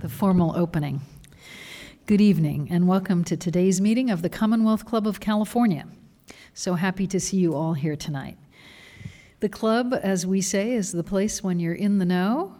the formal opening. Good evening, and welcome to today's meeting of the Commonwealth Club of California. So happy to see you all here tonight. The club, as we say, is the place when you're in the know,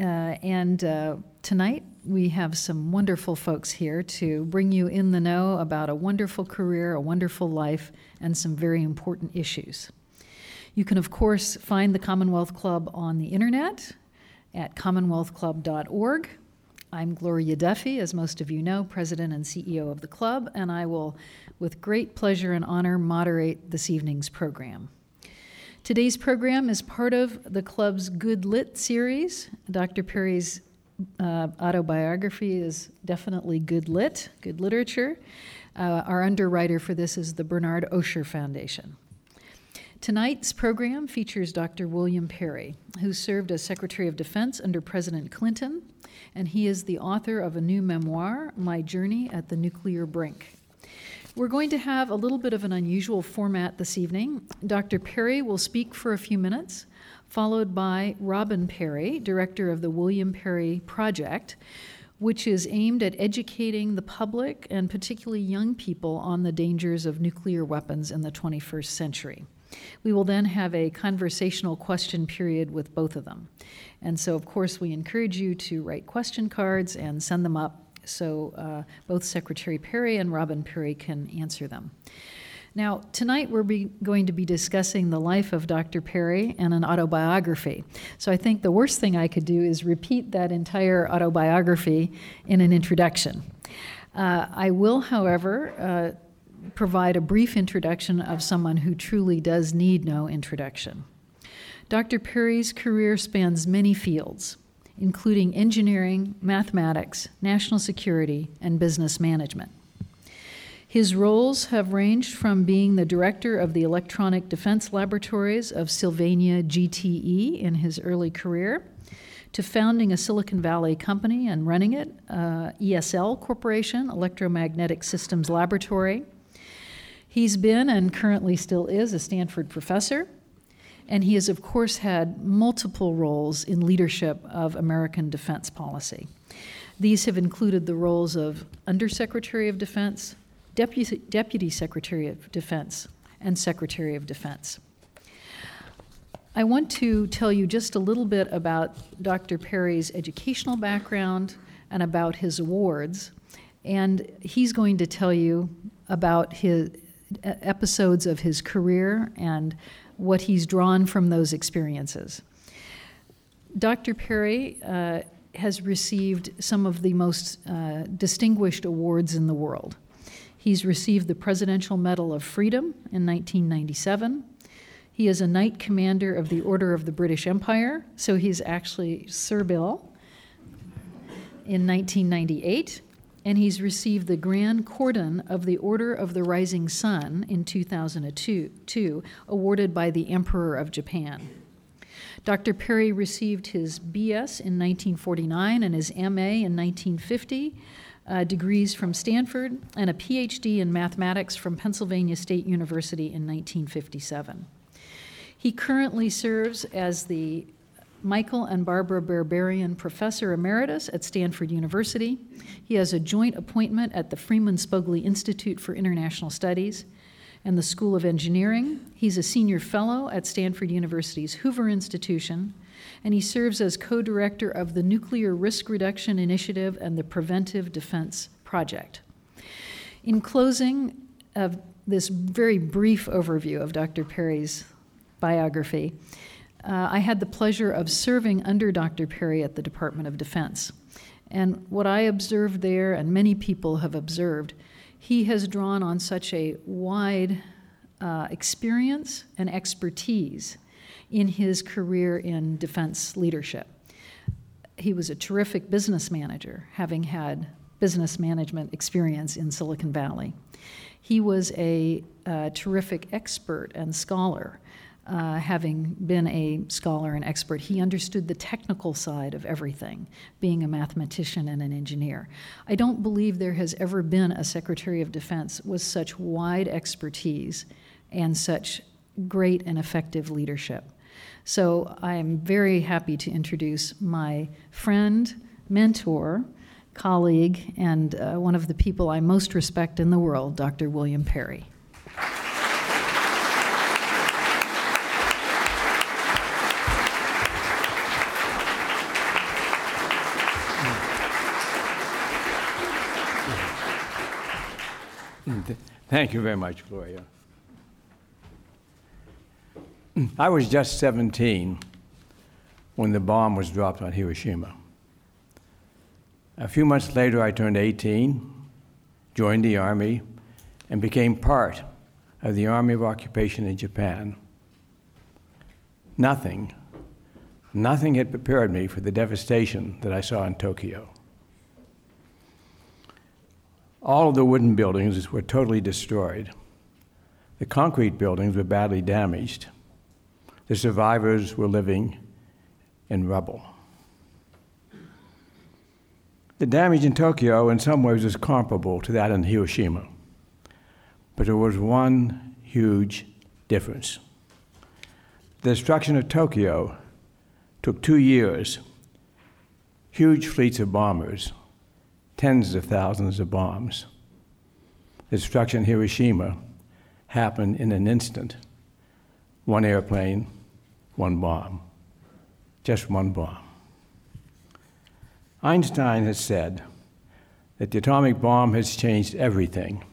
and tonight we have some wonderful folks here to bring you in the know about a wonderful career, a wonderful life, and some very important issues. You can, of course, find the Commonwealth Club on the internet at commonwealthclub.org. I'm Gloria Duffy, as most of you know, President and CEO of the club, and I will, with great pleasure and honor, moderate this evening's program. Today's program is part of the club's Good Lit series. Dr. Perry's autobiography is definitely good lit, good literature. Our underwriter for this is the Bernard Osher Foundation. Tonight's program features Dr. William Perry, who served as Secretary of Defense under President Clinton, and he is the author of a new memoir, My Journey at the Nuclear Brink. We're going to have a little bit of an unusual format this evening. Dr. Perry will speak for a few minutes, followed by Robin Perry, director of the William Perry Project, which is aimed at educating the public and particularly young people on the dangers of nuclear weapons in the 21st century. We will then have a conversational question period with both of them. And so, of course, we encourage you to write question cards and send them up so both Secretary Perry and Robin Perry can answer them. Now, tonight we're going to be discussing the life of Dr. Perry and an autobiography. So I think the worst thing I could do is repeat that entire autobiography in an introduction. I will, however, provide a brief introduction of someone who truly does need no introduction. Dr. Perry's career spans many fields, including engineering, mathematics, national security, and business management. His roles have ranged from being the director of the Electronic Defense Laboratories of Sylvania GTE in his early career, to founding a Silicon Valley company and running it, ESL Corporation, Electromagnetic Systems Laboratory. He's been and currently still is a Stanford professor, and he has, of course, had multiple roles in leadership of American defense policy. These have included the roles of Undersecretary of Defense, Deputy Secretary of Defense, and Secretary of Defense. I want to tell you just a little bit about Dr. Perry's educational background and about his awards, and he's going to tell you about his episodes of his career and what he's drawn from those experiences. Dr. Perry has received some of the most distinguished awards in the world. He's received the Presidential Medal of Freedom in 1997. He is a Knight Commander of the Order of the British Empire, so he's actually Sir Bill in 1998. And he's received the Grand Cordon of the Order of the Rising Sun in 2002, awarded by the Emperor of Japan. Dr. Perry received his BS in 1949 and his MA in 1950, degrees from Stanford, and a PhD in mathematics from Pennsylvania State University in 1957. He currently serves as the Michael and Barbara Berberian Professor Emeritus at Stanford University. He has a joint appointment at the Freeman Spogli Institute for International Studies and the School of Engineering. He's a senior fellow at Stanford University's Hoover Institution, and he serves as co-director of the Nuclear Risk Reduction Initiative and the Preventive Defense Project. In closing of this very brief overview of Dr. Perry's biography, I had the pleasure of serving under Dr. Perry at the Department of Defense. And what I observed there, and many people have observed, he has drawn on such a wide experience and expertise in his career in defense leadership. He was a terrific business manager, having had business management experience in Silicon Valley. He was a terrific expert and scholar. Having been a scholar and expert, he understood the technical side of everything, being a mathematician and an engineer. I don't believe there has ever been a Secretary of Defense with such wide expertise and such great and effective leadership. So I'm very happy to introduce my friend, mentor, colleague, and one of the people I most respect in the world, Dr. William Perry. Thank you very much, Gloria. I was just 17 when the bomb was dropped on Hiroshima. A few months later, I turned 18, joined the Army, and became part of the Army of Occupation in Japan. Nothing had prepared me for the devastation that I saw in Tokyo. All of the wooden buildings were totally destroyed. The concrete buildings were badly damaged. The survivors were living in rubble. The damage in Tokyo in some ways is comparable to that in Hiroshima, but there was one huge difference. The destruction of Tokyo took 2 years, huge fleets of bombers, tens of thousands of bombs. The destruction in Hiroshima happened in an instant. One airplane, one bomb, just one bomb. Einstein has said that the atomic bomb has changed everything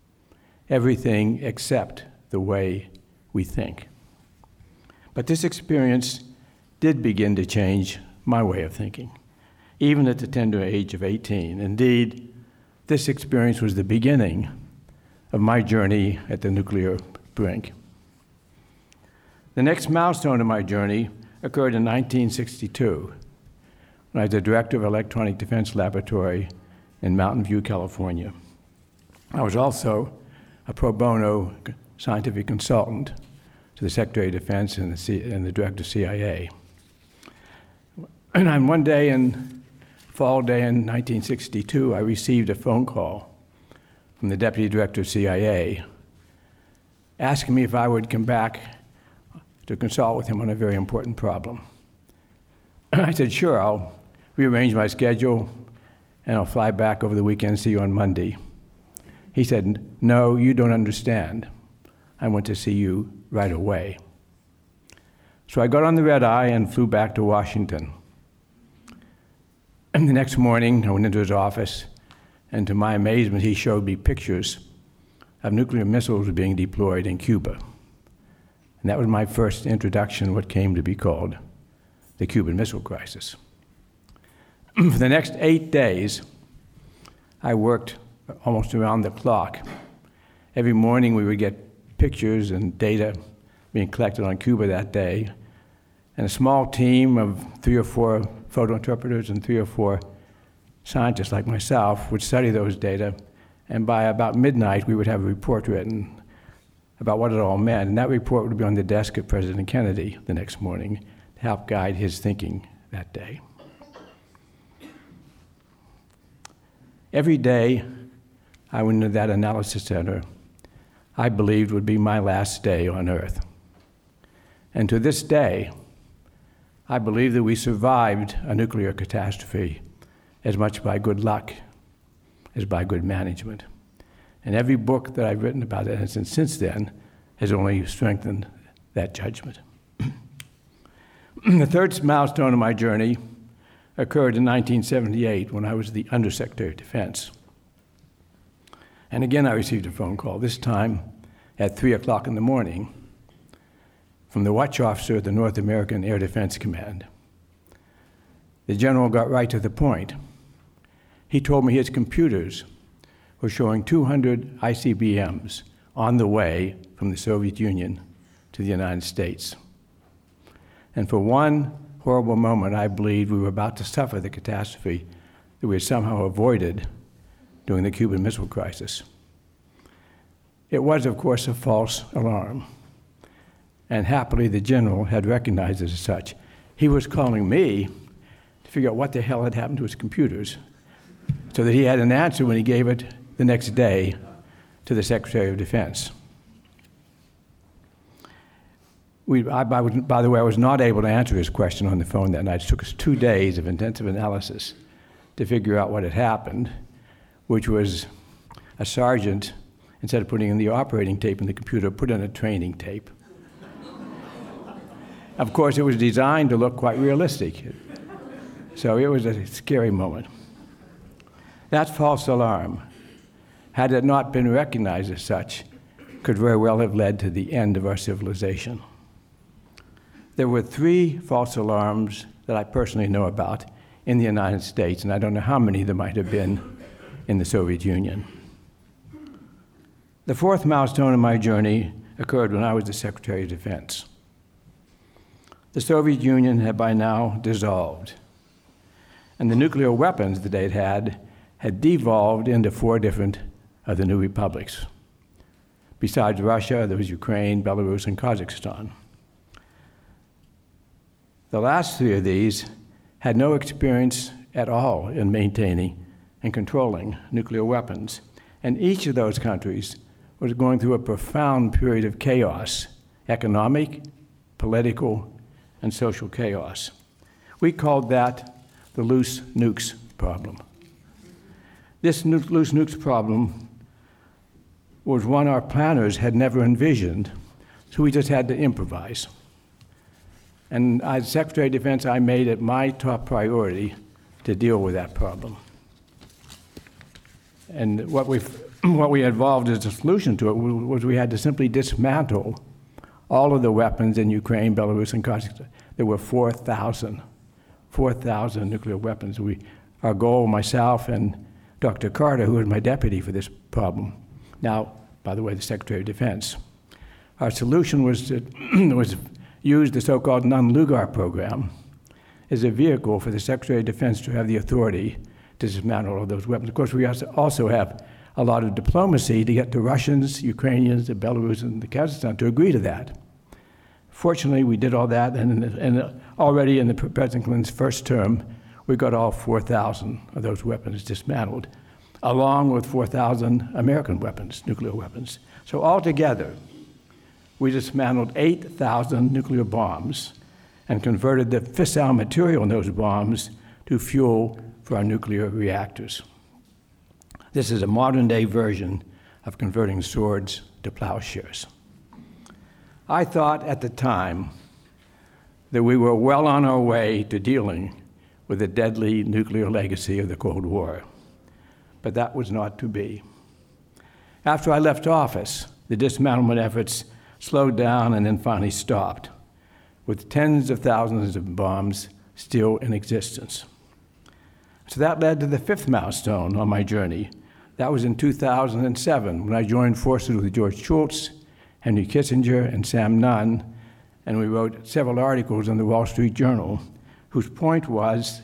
except the way we think. But this experience did begin to change my way of thinking, even at the tender age of 18. Indeed, this experience was the beginning of my journey at the nuclear brink. The next milestone in my journey occurred in 1962, when I was the director of Electronic Defense Laboratory in Mountain View, California. I was also a pro bono scientific consultant to the Secretary of Defense and the Director of CIA. And on one day fall day in 1962, I received a phone call from the Deputy Director of CIA asking me if I would come back to consult with him on a very important problem. I said, sure, I'll rearrange my schedule and I'll fly back over the weekend and see you on Monday. He said, no, you don't understand. I want to see you right away. So I got on the red eye and flew back to Washington. And the next morning, I went into his office, and to my amazement, he showed me pictures of nuclear missiles being deployed in Cuba. And that was my first introduction to what came to be called the Cuban Missile Crisis. For the next 8 days, I worked almost around the clock. Every morning, we would get pictures and data being collected on Cuba that day, and a small team of 3 or 4 photo interpreters and 3 or 4 scientists like myself would study those data, and by about midnight we would have a report written about what it all meant, and that report would be on the desk of President Kennedy the next morning to help guide his thinking that day. Every day I went into that analysis center I believed would be my last day on Earth. And to this day, I believe that we survived a nuclear catastrophe as much by good luck as by good management. And every book that I've written about it since then has only strengthened that judgment. The third milestone of my journey occurred in 1978 when I was the Undersecretary of Defense. And again, I received a phone call, this time at 3 o'clock in the morning, from the watch officer of the North American Air Defense Command. The general got right to the point. He told me his computers were showing 200 ICBMs on the way from the Soviet Union to the United States. And for one horrible moment, I believed we were about to suffer the catastrophe that we had somehow avoided during the Cuban Missile Crisis. It was, of course, a false alarm. And happily, the general had recognized it as such. He was calling me to figure out what the hell had happened to his computers so that he had an answer when he gave it the next day to the Secretary of Defense. By the way, I was not able to answer his question on the phone that night. It took us 2 days of intensive analysis to figure out what had happened, which was a sergeant, instead of putting in the operating tape in the computer, put in a training tape. Of course, it was designed to look quite realistic. So it was a scary moment. That false alarm, had it not been recognized as such, could very well have led to the end of our civilization. There were 3 false alarms that I personally know about in the United States, and I don't know how many there might have been in the Soviet Union. The 4th milestone in my journey occurred when I was the Secretary of Defense. The Soviet Union had by now dissolved, and the nuclear weapons that they'd had devolved into 4 different of the new republics. Besides Russia, there was Ukraine, Belarus, and Kazakhstan. The last 3 of these had no experience at all in maintaining and controlling nuclear weapons, and each of those countries was going through a profound period of chaos, economic, political, and social chaos. We called that the loose nukes problem. This loose nukes problem was one our planners had never envisioned, so we just had to improvise. And as Secretary of Defense, I made it my top priority to deal with that problem. And what we involved as a solution to it was we had to simply dismantle all of the weapons in Ukraine, Belarus, and Kazakhstan. There were 4,000 nuclear weapons. Our goal, myself and Dr. Carter, who was my deputy for this problem, now, by the way, the Secretary of Defense, our solution was to use the so-called Nunn-Lugar program as a vehicle for the Secretary of Defense to have the authority to dismantle all of those weapons. Of course, we also have a lot of diplomacy to get the Russians, Ukrainians, the Belarus, and the Kazakhstan to agree to that. Fortunately, we did all that, and already in the President Clinton's first term, we got all 4,000 of those weapons dismantled, along with 4,000 American weapons, nuclear weapons. So altogether, we dismantled 8,000 nuclear bombs and converted the fissile material in those bombs to fuel for our nuclear reactors. This is a modern-day version of converting swords to plowshares. I thought at the time that we were well on our way to dealing with the deadly nuclear legacy of the Cold War, but that was not to be. After I left office, the dismantlement efforts slowed down and then finally stopped, with tens of thousands of bombs still in existence. So that led to the 5th milestone on my journey. That was in 2007, when I joined forces with George Shultz, Henry Kissinger, and Sam Nunn, and we wrote several articles in the Wall Street Journal, whose point was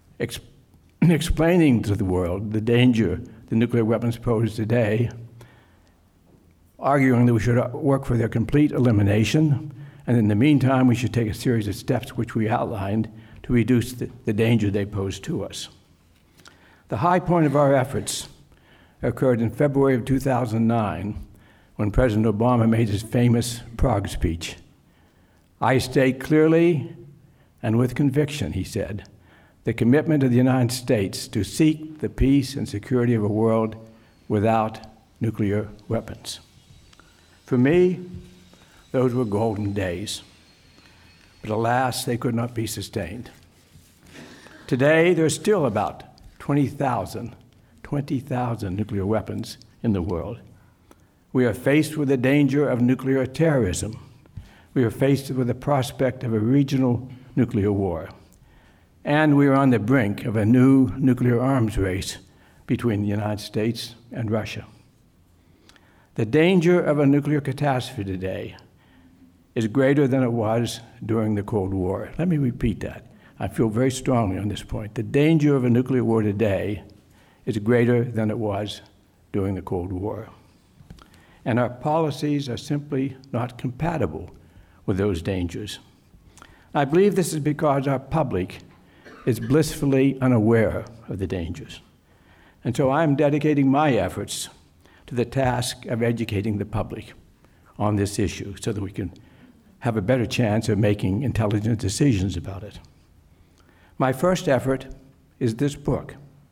explaining to the world the danger the nuclear weapons pose today, arguing that we should work for their complete elimination, and in the meantime, we should take a series of steps which we outlined to reduce the danger they pose to us. The high point of our efforts occurred in February of 2009, when President Obama made his famous Prague speech. "I state clearly and with conviction," he said, "the commitment of the United States to seek the peace and security of a world without nuclear weapons." For me, those were golden days, but alas, they could not be sustained. Today, there's still about 20,000 nuclear weapons in the world. We are faced with the danger of nuclear terrorism. We are faced with the prospect of a regional nuclear war. And we are on the brink of a new nuclear arms race between the United States and Russia. The danger of a nuclear catastrophe today is greater than it was during the Cold War. Let me repeat that. I feel very strongly on this point. The danger of a nuclear war today is greater than it was during the Cold War. And our policies are simply not compatible with those dangers. I believe this is because our public is blissfully unaware of the dangers. And so I'm dedicating my efforts to the task of educating the public on this issue so that we can have a better chance of making intelligent decisions about it. My first effort is this book,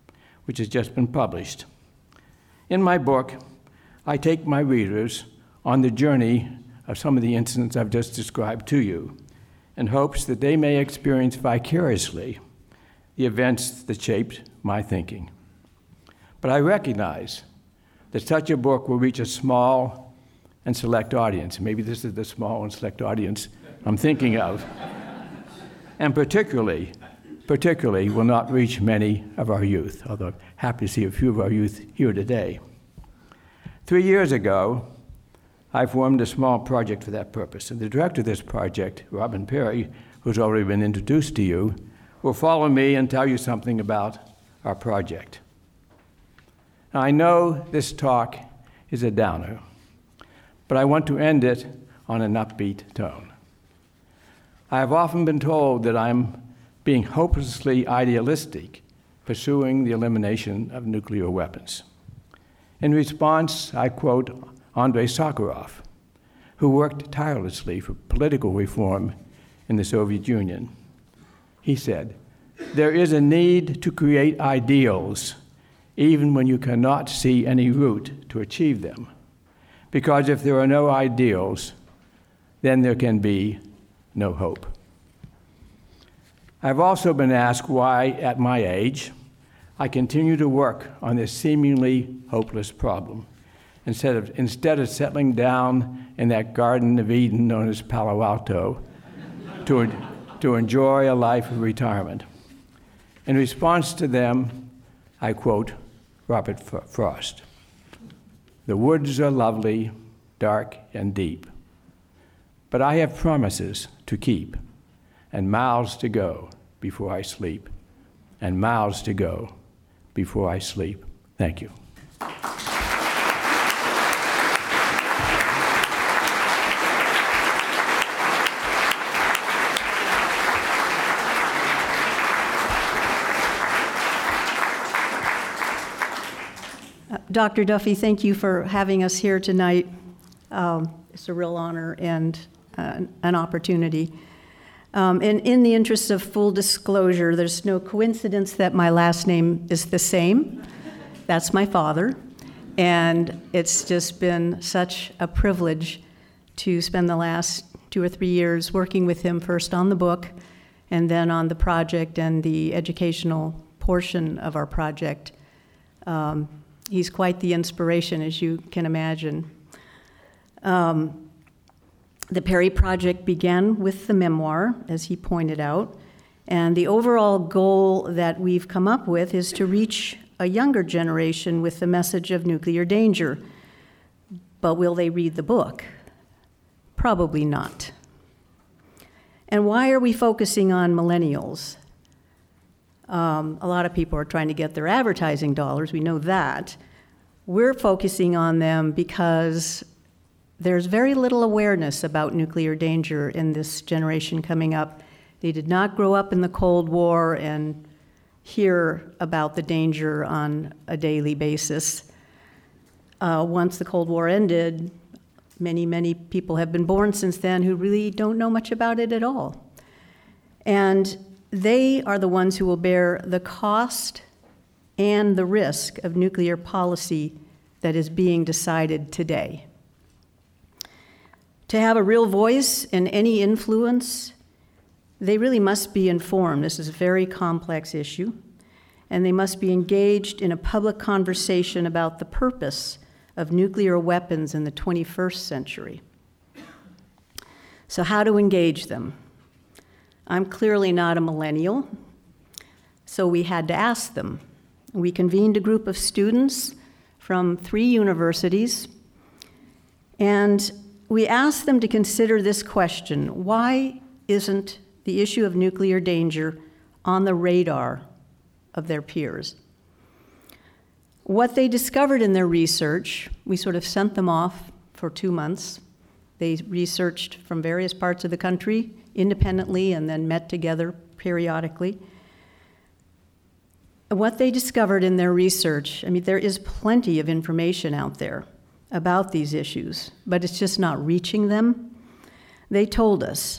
which has just been published. In my book, I take my readers on the journey of some of the incidents I've just described to you, in hopes that they may experience vicariously the events that shaped my thinking. But I recognize that such a book will reach a small and select audience. Maybe this is the small and select audience I'm thinking of. And particularly will not reach many of our youth, although I'm happy to see a few of our youth here today. 3 years ago, I formed a small project for that purpose, and the director of this project, Robin Perry, who's already been introduced to you, will follow me and tell you something about our project. Now, I know this talk is a downer, but I want to end it on an upbeat tone. I have often been told that I'm being hopelessly idealistic, pursuing the elimination of nuclear weapons. In response, I quote Andrei Sakharov, who worked tirelessly for political reform in the Soviet Union. He said, "There is a need to create ideals even when you cannot see any route to achieve them. Because if there are no ideals, then there can be no hope." I've also been asked why, at my age, I continue to work on this seemingly hopeless problem, instead of settling down in that Garden of Eden known as Palo Alto to enjoy a life of retirement. In response to them, I quote Robert Frost, "The woods are lovely, dark and deep, but I have promises to keep, and miles to go before I sleep, and miles to go before I sleep." Thank you. Dr. Duffy, thank you for having us here tonight. It's a real honor and an opportunity. And in the interest of full disclosure, there's no coincidence that my last name is the same. That's my father. And it's just been such a privilege to spend the last 2 or 3 years working with him, first on the book and then on the project and the educational portion of our project. He's quite the inspiration, as you can imagine. The Perry Project began with the memoir, as he pointed out, and the overall goal that we've come up with is to reach a younger generation with the message of nuclear danger. But will they read the book? Probably not. And why are we focusing on millennials? A lot of people are trying to get their advertising dollars, we know that. We're focusing on them because there's very little awareness about nuclear danger in this generation coming up. They did not grow up in the Cold War and hear about the danger on a daily basis. Once the Cold War ended, many people have been born since then who really don't know much about it at all. And they are the ones who will bear the cost and the risk of nuclear policy that is being decided today. To have a real voice and any influence, they really must be informed. This is a very complex issue, and they must be engaged in a public conversation about the purpose of nuclear weapons in the 21st century. So how to engage them? I'm clearly not a millennial, so we had to ask them. We convened a group of students from 3 universities, and we asked them to consider this question: why isn't the issue of nuclear danger on the radar of their peers? What they discovered in their research, we sort of sent them off for 2 months. They researched from various parts of the country independently and then met together periodically. What they discovered in their research, I mean, there is plenty of information out there about these issues, but it's just not reaching them. They told us,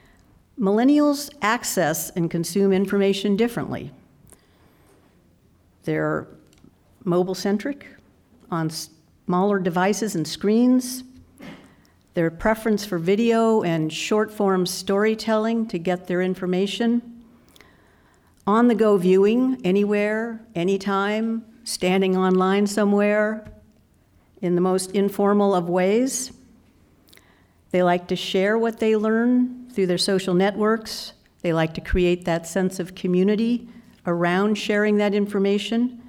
millennials access and consume information differently. They're mobile-centric on smaller devices and screens. Their preference for video and short-form storytelling to get their information. On-the-go viewing, anywhere, anytime, standing online somewhere, in the most informal of ways. They like to share what they learn through their social networks. They like to create that sense of community around sharing that information.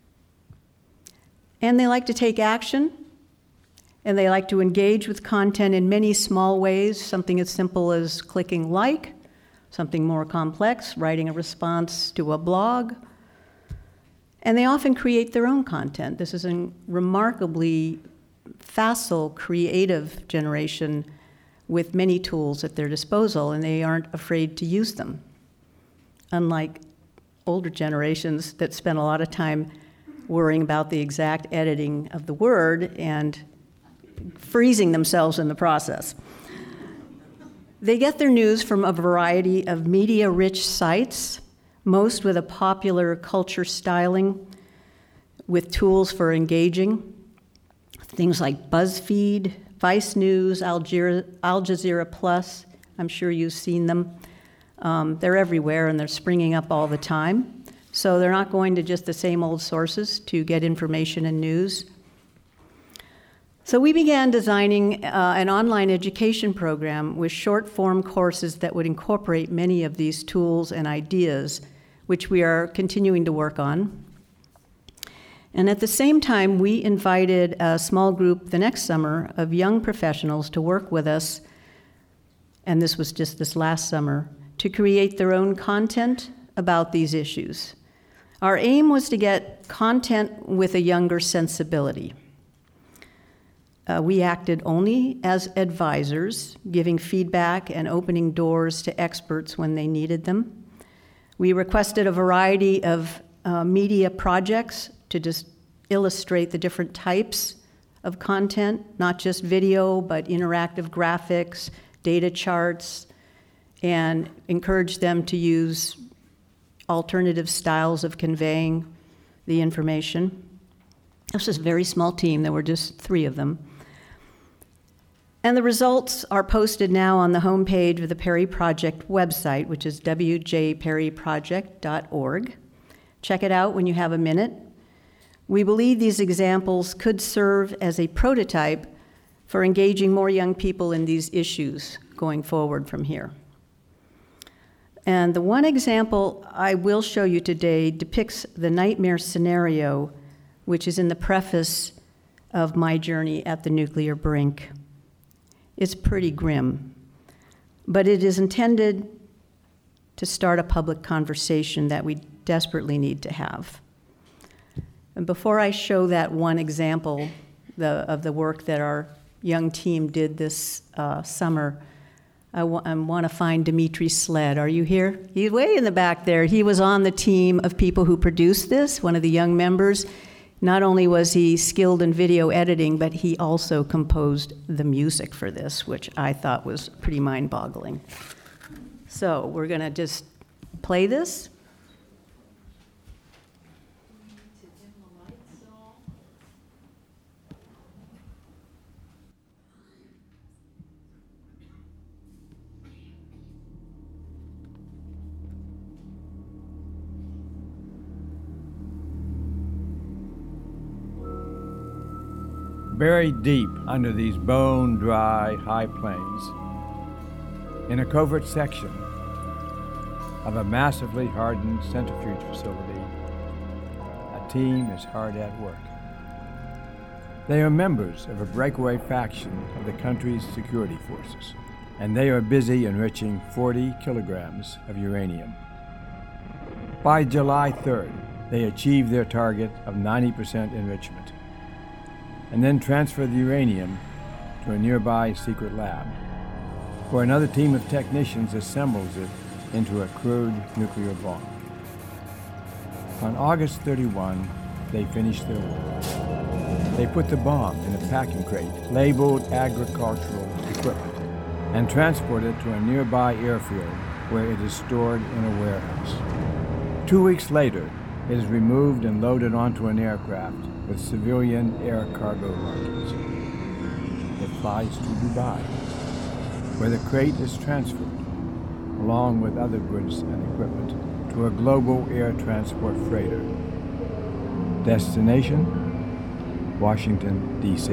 And they like to take action, and they like to engage with content in many small ways, something as simple as clicking like, something more complex, writing a response to a blog. And they often create their own content. This is a remarkably facile, creative generation with many tools at their disposal, and they aren't afraid to use them. Unlike older generations that spend a lot of time worrying about the exact editing of the word and freezing themselves in the process. They get their news from a variety of media-rich sites, most with a popular culture styling, with tools for engaging. Things like BuzzFeed, Vice News, Al Jazeera Plus, I'm sure you've seen them. They're everywhere and they're springing up all the time. So they're not going to just the same old sources to get information and news. So we began designing an online education program with short-form courses that would incorporate many of these tools and ideas, which we are continuing to work on. And at the same time, we invited a small group the next summer of young professionals to work with us, and this was just this last summer, to create their own content about these issues. Our aim was to get content with a younger sensibility. We acted only as advisors, giving feedback and opening doors to experts when they needed them. We requested a variety of media projects to just illustrate the different types of content, not just video, but interactive graphics, data charts, and encourage them to use alternative styles of conveying the information. This was a very small team. There were just 3 of them. And the results are posted now on the homepage of the Perry Project website, which is wjperryproject.org. Check it out when you have a minute. We believe these examples could serve as a prototype for engaging more young people in these issues going forward from here. And the one example I will show you today depicts the nightmare scenario, which is in the preface of My Journey at the Nuclear Brink. It's pretty grim, but it is intended to start a public conversation that we desperately need to have. And before I show that one example of the work that our young team did this summer, I want to find Dimitri Sled. Are you here? He's way in the back there. He was on the team of people who produced this, one of the young members. Not only was he skilled in video editing, but he also composed the music for this, which I thought was pretty mind-boggling. So we're going to just play this. Buried deep under these bone-dry high plains, in a covert section of a massively hardened centrifuge facility, a team is hard at work. They are members of a breakaway faction of the country's security forces, and they are busy enriching 40 kilograms of uranium. By July 3rd, they achieve their target of 90% enrichment, and then transfer the uranium to a nearby secret lab, where another team of technicians assembles it into a crude nuclear bomb. On August 31, they finish their work. They put the bomb in a packing crate labeled agricultural equipment and transport it to a nearby airfield where it is stored in a warehouse. 2 weeks later, It is removed and loaded onto an aircraft with civilian air cargo luggage. It flies to Dubai, where the crate is transferred, along with other goods and equipment, to a global air transport freighter. Destination, Washington, D.C.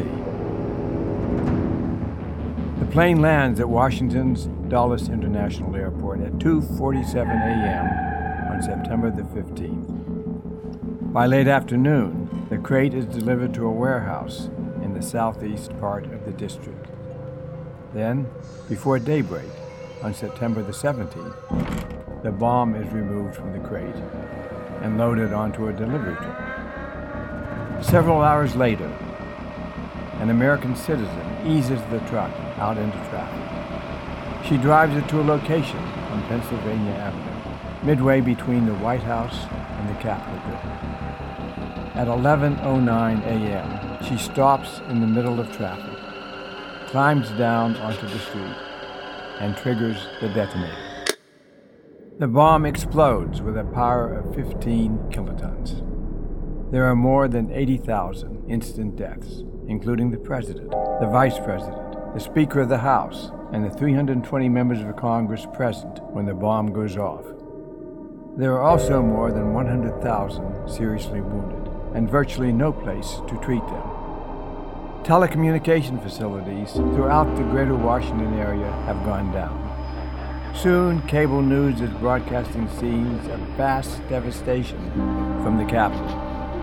The plane lands at Washington's Dulles International Airport at 2:47 a.m. on September the 15th. By late afternoon, the crate is delivered to a warehouse in the southeast part of the district. Then, before daybreak, on September the 17th, the bomb is removed from the crate and loaded onto a delivery truck. Several hours later, an American citizen eases the truck out into traffic. She drives it to a location on Pennsylvania Avenue, midway between the White House and the Capitol building. At 11:09 a.m., she stops in the middle of traffic, climbs down onto the street, and triggers the detonator. The bomb explodes with a power of 15 kilotons. There are more than 80,000 instant deaths, including the President, the Vice President, the Speaker of the House, and the 320 members of Congress present when the bomb goes off. There are also more than 100,000 seriously wounded, and virtually no place to treat them. Telecommunication facilities throughout the greater Washington area have gone down. Soon, cable news is broadcasting scenes of vast devastation from the Capitol.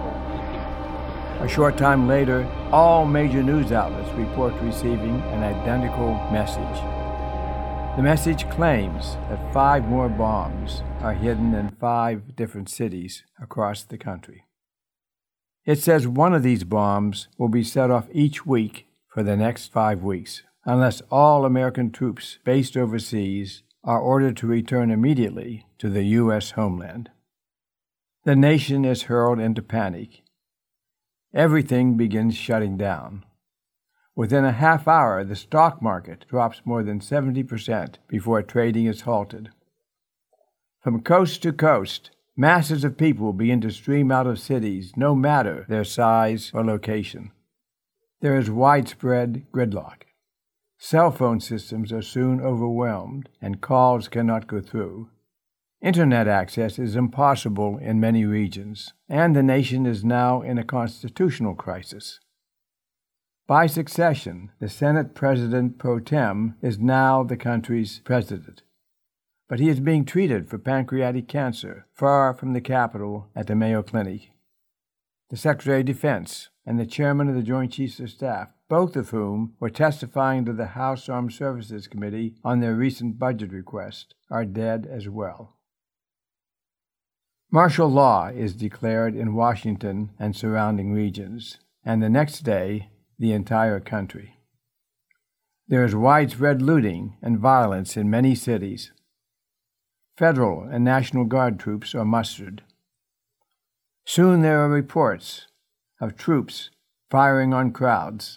A short time later, all major news outlets report receiving an identical message. The message claims that 5 more bombs are hidden in 5 different cities across the country. It says one of these bombs will be set off each week for the next 5 weeks, unless all American troops based overseas are ordered to return immediately to the U.S. homeland. The nation is hurled into panic. Everything begins shutting down. Within a half hour, the stock market drops more than 70% before trading is halted. From coast to coast, masses of people begin to stream out of cities, no matter their size or location. There is widespread gridlock. Cell phone systems are soon overwhelmed, and calls cannot go through. Internet access is impossible in many regions, and the nation is now in a constitutional crisis. By succession, the Senate President pro tem is now the country's president. But he is being treated for pancreatic cancer far from the Capitol at the Mayo Clinic. The Secretary of Defense and the Chairman of the Joint Chiefs of Staff, both of whom were testifying to the House Armed Services Committee on their recent budget request, are dead as well. Martial law is declared in Washington and surrounding regions, and the next day, the entire country. There is widespread looting and violence in many cities. Federal and National Guard troops are mustered. Soon there are reports of troops firing on crowds.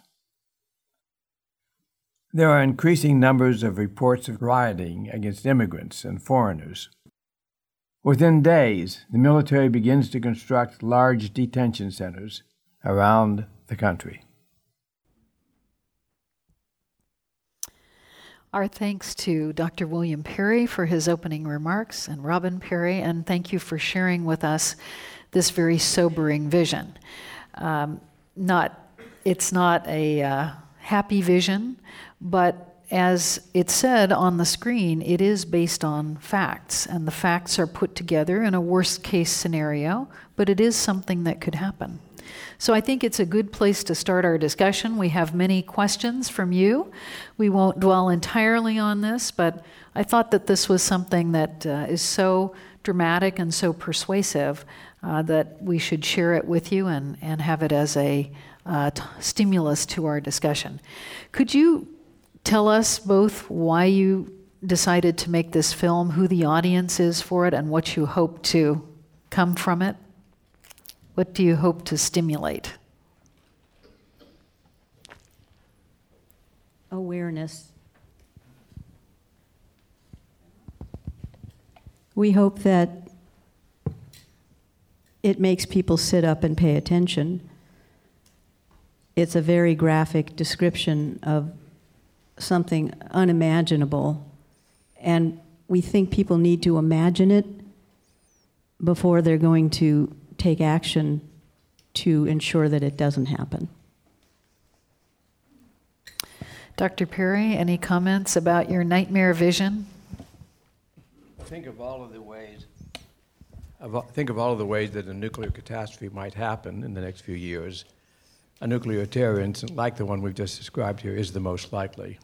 There are increasing numbers of reports of rioting against immigrants and foreigners. Within days, the military begins to construct large detention centers around the country. Our thanks to Dr. William Perry for his opening remarks, and Robin Perry, and thank you for sharing with us this very sobering vision. It's not a happy vision, but as it said on the screen, it is based on facts, and the facts are put together in a worst-case scenario, but it is something that could happen. So I think it's a good place to start our discussion. We have many questions from you. We won't dwell entirely on this, but I thought that this was something that is so dramatic and so persuasive that we should share it with you and have it as a stimulus to our discussion. Could you tell us both why you decided to make this film, who the audience is for it, and what you hope to come from it? What do you hope to stimulate? Awareness. We hope that it makes people sit up and pay attention. It's a very graphic description of something unimaginable, and we think people need to imagine it before they're going to take action to ensure that it doesn't happen. Dr. Perry, any comments about your nightmare vision? Think of all of the ways that a nuclear catastrophe might happen in the next few years. A nuclear terror incident like the one we've just described here is the most likely.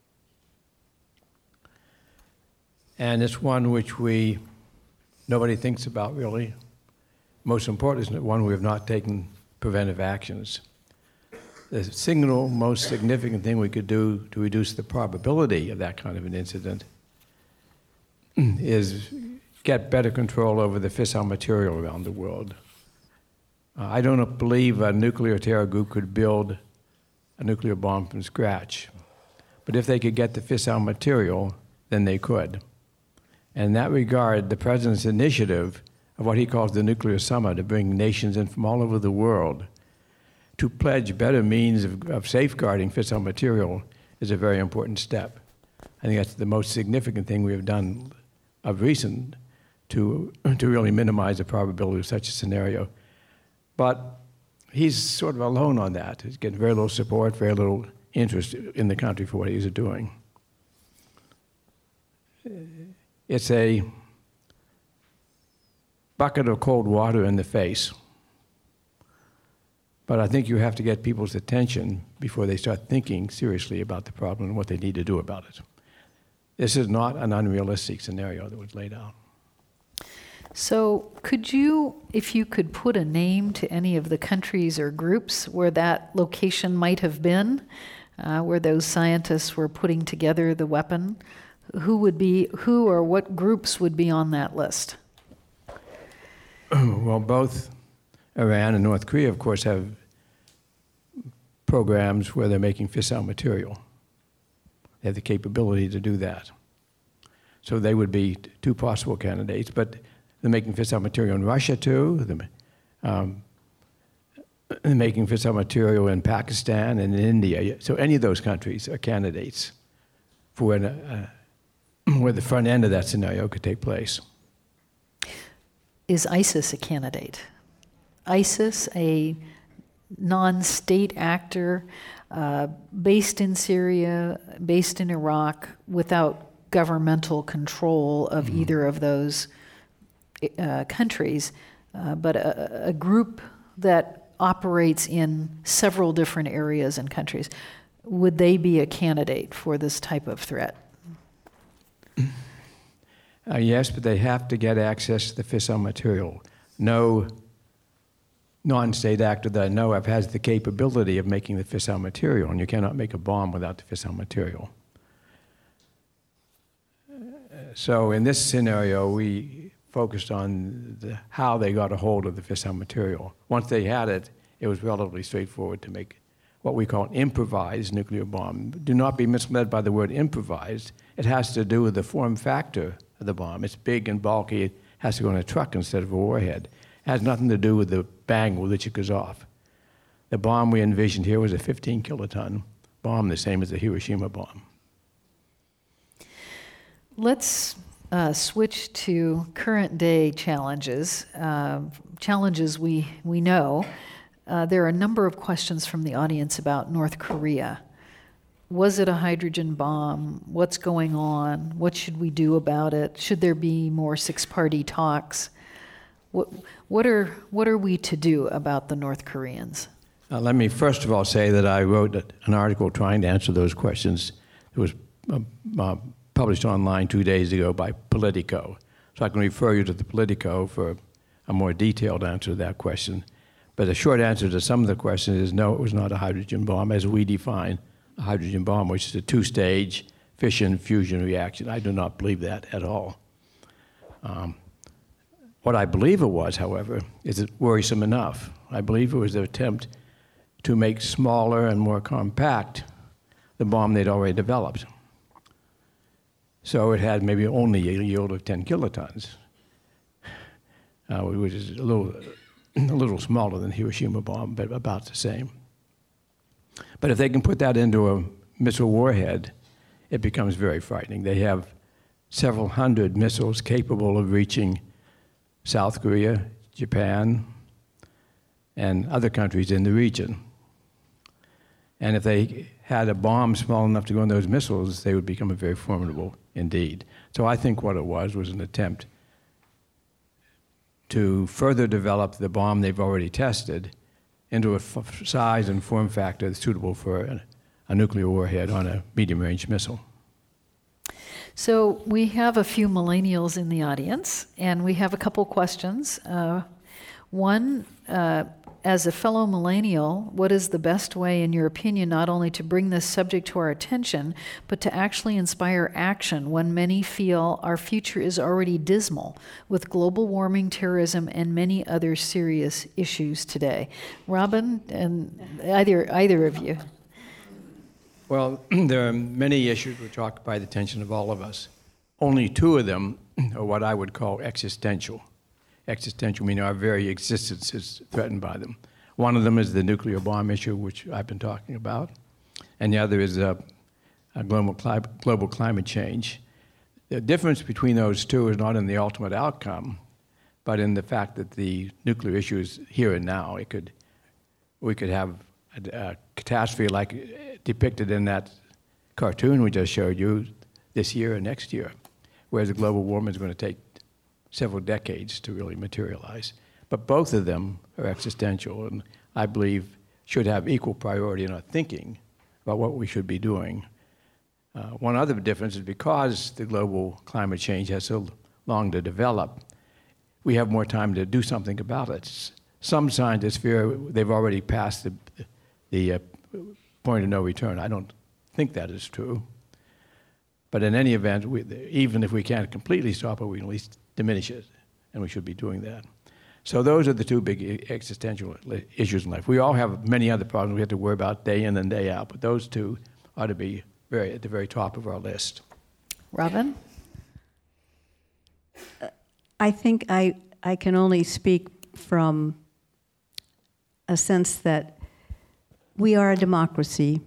And it's one which nobody thinks about really. Most important is one we have not taken preventive actions. The single most significant thing we could do to reduce the probability of that kind of an incident is get better control over the fissile material around the world. I don't believe a nuclear terror group could build a nuclear bomb from scratch. But if they could get the fissile material, then they could. And in that regard, the President's initiative of what he calls the Nuclear Summit, to bring nations in from all over the world to pledge better means of safeguarding fissile material, is a very important step. I think that's the most significant thing we have done of recent to really minimize the probability of such a scenario. But he's sort of alone on that. He's getting very little support, very little interest in the country for what he's doing. It's a bucket of cold water in the face. But I think you have to get people's attention before they start thinking seriously about the problem and what they need to do about it. This is not an unrealistic scenario that was laid out. So could you, if you could put a name to any of the countries or groups where that location might have been, where those scientists were putting together the weapon, who or what groups would be on that list? Well, both Iran and North Korea, of course, have programs where they're making fissile material. They have the capability to do that. So they would be two possible candidates, but they're making fissile material in Russia too. They're making fissile material in Pakistan and in India. So any of those countries are candidates for where the front end of that scenario could take place. Is ISIS a candidate? ISIS, a non-state actor based in Syria, based in Iraq, without governmental control of either of those countries, but a group that operates in several different areas and countries. Would they be a candidate for this type of threat? Yes, but they have to get access to the fissile material. No non-state actor that I know of has the capability of making the fissile material, and you cannot make a bomb without the fissile material. So in this scenario, we focused on how they got a hold of the fissile material. Once they had it, it was relatively straightforward to make what we call an improvised nuclear bomb. Do not be misled by the word improvised. It has to do with the form factor of the bomb. It's big and bulky. It has to go in a truck instead of a warhead. It has nothing to do with the bang with which it goes off. The bomb we envisioned here was a 15-kiloton bomb, the same as the Hiroshima bomb. Let's switch to current day challenges, challenges we know. There are a number of questions from the audience about North Korea. Was it a hydrogen bomb? What's going on? What should we do about it? Should there be more six-party talks? What are we to do about the North Koreans? Let me first of all say that I wrote an article trying to answer those questions. It was published online 2 days ago by Politico. So I can refer you to the Politico for a more detailed answer to that question. But the short answer to some of the questions is no, it was not a hydrogen bomb as we define a hydrogen bomb, which is a two-stage fission-fusion reaction. I do not believe that at all. What I believe it was, however, is worrisome enough. I believe it was an attempt to make smaller and more compact the bomb they'd already developed. So it had maybe only a yield of 10 kilotons, which is a little a little smaller than the Hiroshima bomb, but about the same. But if they can put that into a missile warhead, it becomes very frightening. They have several hundred missiles capable of reaching South Korea, Japan, and other countries in the region. And if they had a bomb small enough to go in those missiles, they would become very formidable indeed. So I think what it was an attempt to further develop the bomb they've already tested into a size and form factor that's suitable for a nuclear warhead on a medium-range missile. So we have a few millennials in the audience, and we have a couple questions. One, as a fellow millennial, what is the best way, in your opinion, not only to bring this subject to our attention, but to actually inspire action when many feel our future is already dismal with global warming, terrorism, and many other serious issues today? Robin, and either of you. Well, there are many issues which occupy the attention of all of us. Only two of them are what I would call existential. Existential meaning our very existence is threatened by them. One of them is the nuclear bomb issue, which I've been talking about, and the other is global climate change. The difference between those two is not in the ultimate outcome, but in the fact that the nuclear issue is here and now. We could have a catastrophe like depicted in that cartoon we just showed you this year or next year, whereas the global warming is going to take several decades to really materialize. But both of them are existential, and I believe should have equal priority in our thinking about what we should be doing. One other difference is because the global climate change has so long to develop, we have more time to do something about it. Some scientists fear they've already passed the point of no return. I don't think that is true. But in any event, even if we can't completely stop it, we can at least diminish it, and we should be doing that. So those are the two big existential issues in life. We all have many other problems we have to worry about day in and day out, but those two ought to be at the very top of our list. Robin? I think I can only speak from a sense that we are a democracy.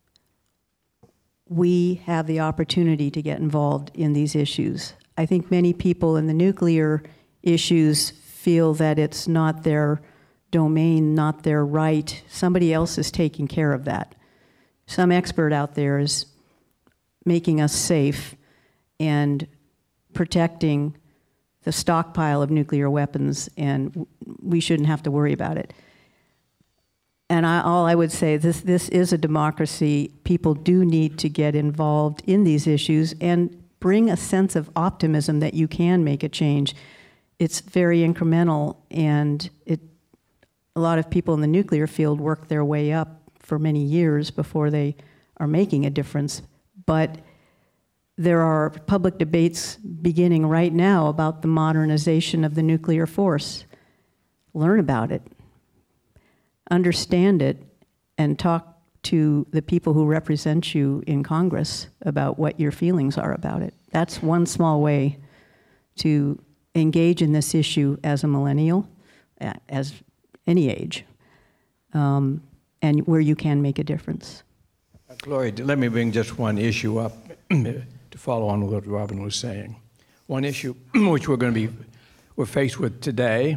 We have the opportunity to get involved in these issues. I think many people in the nuclear issues feel that it's not their domain, not their right. Somebody else is taking care of that. Some expert out there is making us safe and protecting the stockpile of nuclear weapons, and we shouldn't have to worry about it. And all I would say, this is a democracy. People do need to get involved in these issues and bring a sense of optimism that you can make a change. It's very incremental, and a lot of people in the nuclear field work their way up for many years before they are making a difference. But there are public debates beginning right now about the modernization of the nuclear force. Learn about it, understand it, and talk to the people who represent you in Congress about what your feelings are about it. That's one small way to engage in this issue as a millennial, as any age, and where you can make a difference. Gloria, let me bring just one issue up to follow on what Robin was saying. One issue which we're faced with today,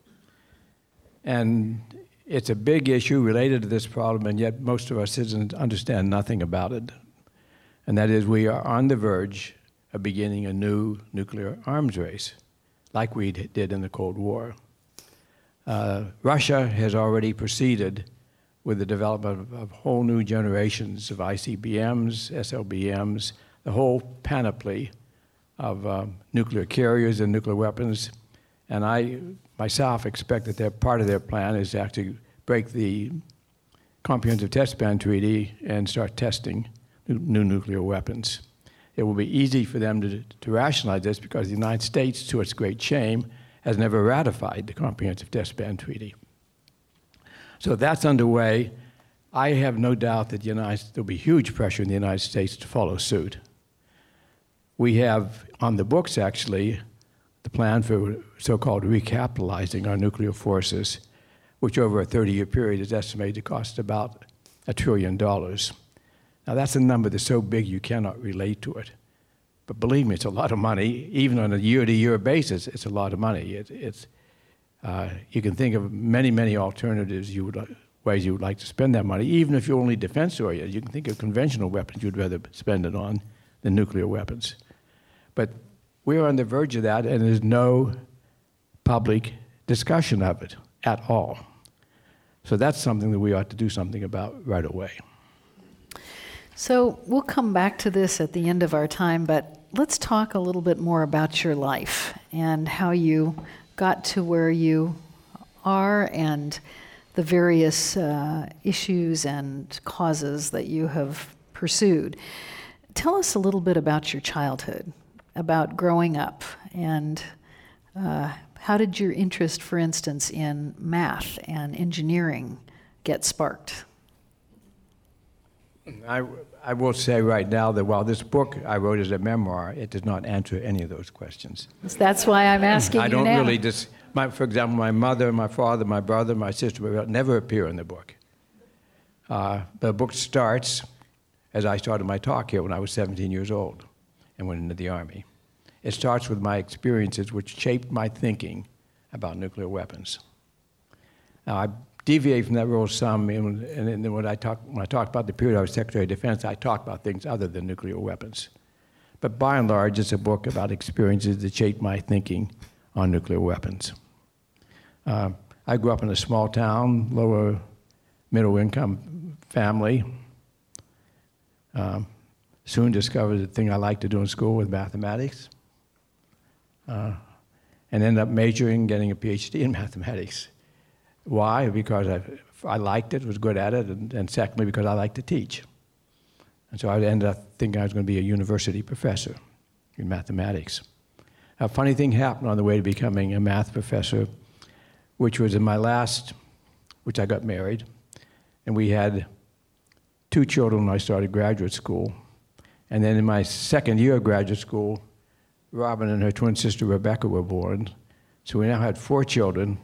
and it's a big issue related to this problem, and yet most of our citizens understand nothing about it. And that is, we are on the verge of beginning a new nuclear arms race, like we did in the Cold War. Russia has already proceeded with the development of whole new generations of ICBMs, SLBMs, the whole panoply of nuclear carriers and nuclear weapons. And I myself expect that part of their plan is to actually break the Comprehensive Test Ban Treaty and start testing new nuclear weapons. It will be easy for them to rationalize this because the United States, to its great shame, has never ratified the Comprehensive Test Ban Treaty. So that's underway. I have no doubt that there'll be huge pressure in the United States to follow suit. We have on the books, actually, the plan for so-called recapitalizing our nuclear forces, which over a 30-year period is estimated to cost about $1 trillion. Now that's a number that's so big you cannot relate to it. But believe me, it's a lot of money. Even on a year-to-year basis, it's a lot of money. You can think of many, many alternatives ways you would like to spend that money. Even if you're only defense-oriented, you can think of conventional weapons you'd rather spend it on than nuclear weapons. But we're on the verge of that, and there's no public discussion of it at all. So that's something that we ought to do something about right away. So we'll come back to this at the end of our time, but let's talk a little bit more about your life and how you got to where you are and the various issues and causes that you have pursued. Tell us a little bit about your childhood, about growing up, and how did your interest, for instance, in math and engineering get sparked? I will say right now that while this book I wrote as a memoir, it does not answer any of those questions. That's why I'm asking I you don't now. really for example, my mother, my father, my brother, my sister will never appear in the book. The book starts as I started my talk here when I was 17 years old and went into the Army. It starts with my experiences which shaped my thinking about nuclear weapons. Now, I deviate from that rule some, and when I talked about the period I was Secretary of Defense, I talked about things other than nuclear weapons. But by and large, it's a book about experiences that shaped my thinking on nuclear weapons. I grew up in a small town, lower middle income family. Soon discovered the thing I liked to do in school was mathematics. And ended up majoring, getting a PhD in mathematics. Why? Because I liked it, was good at it, and secondly, because I liked to teach. And so I ended up thinking I was going to be a university professor in mathematics. A funny thing happened on the way to becoming a math professor, which was in which I got married, and we had 2 children when I started graduate school. And then in my second year of graduate school, Robin and her twin sister Rebecca were born. So we now had 4 children,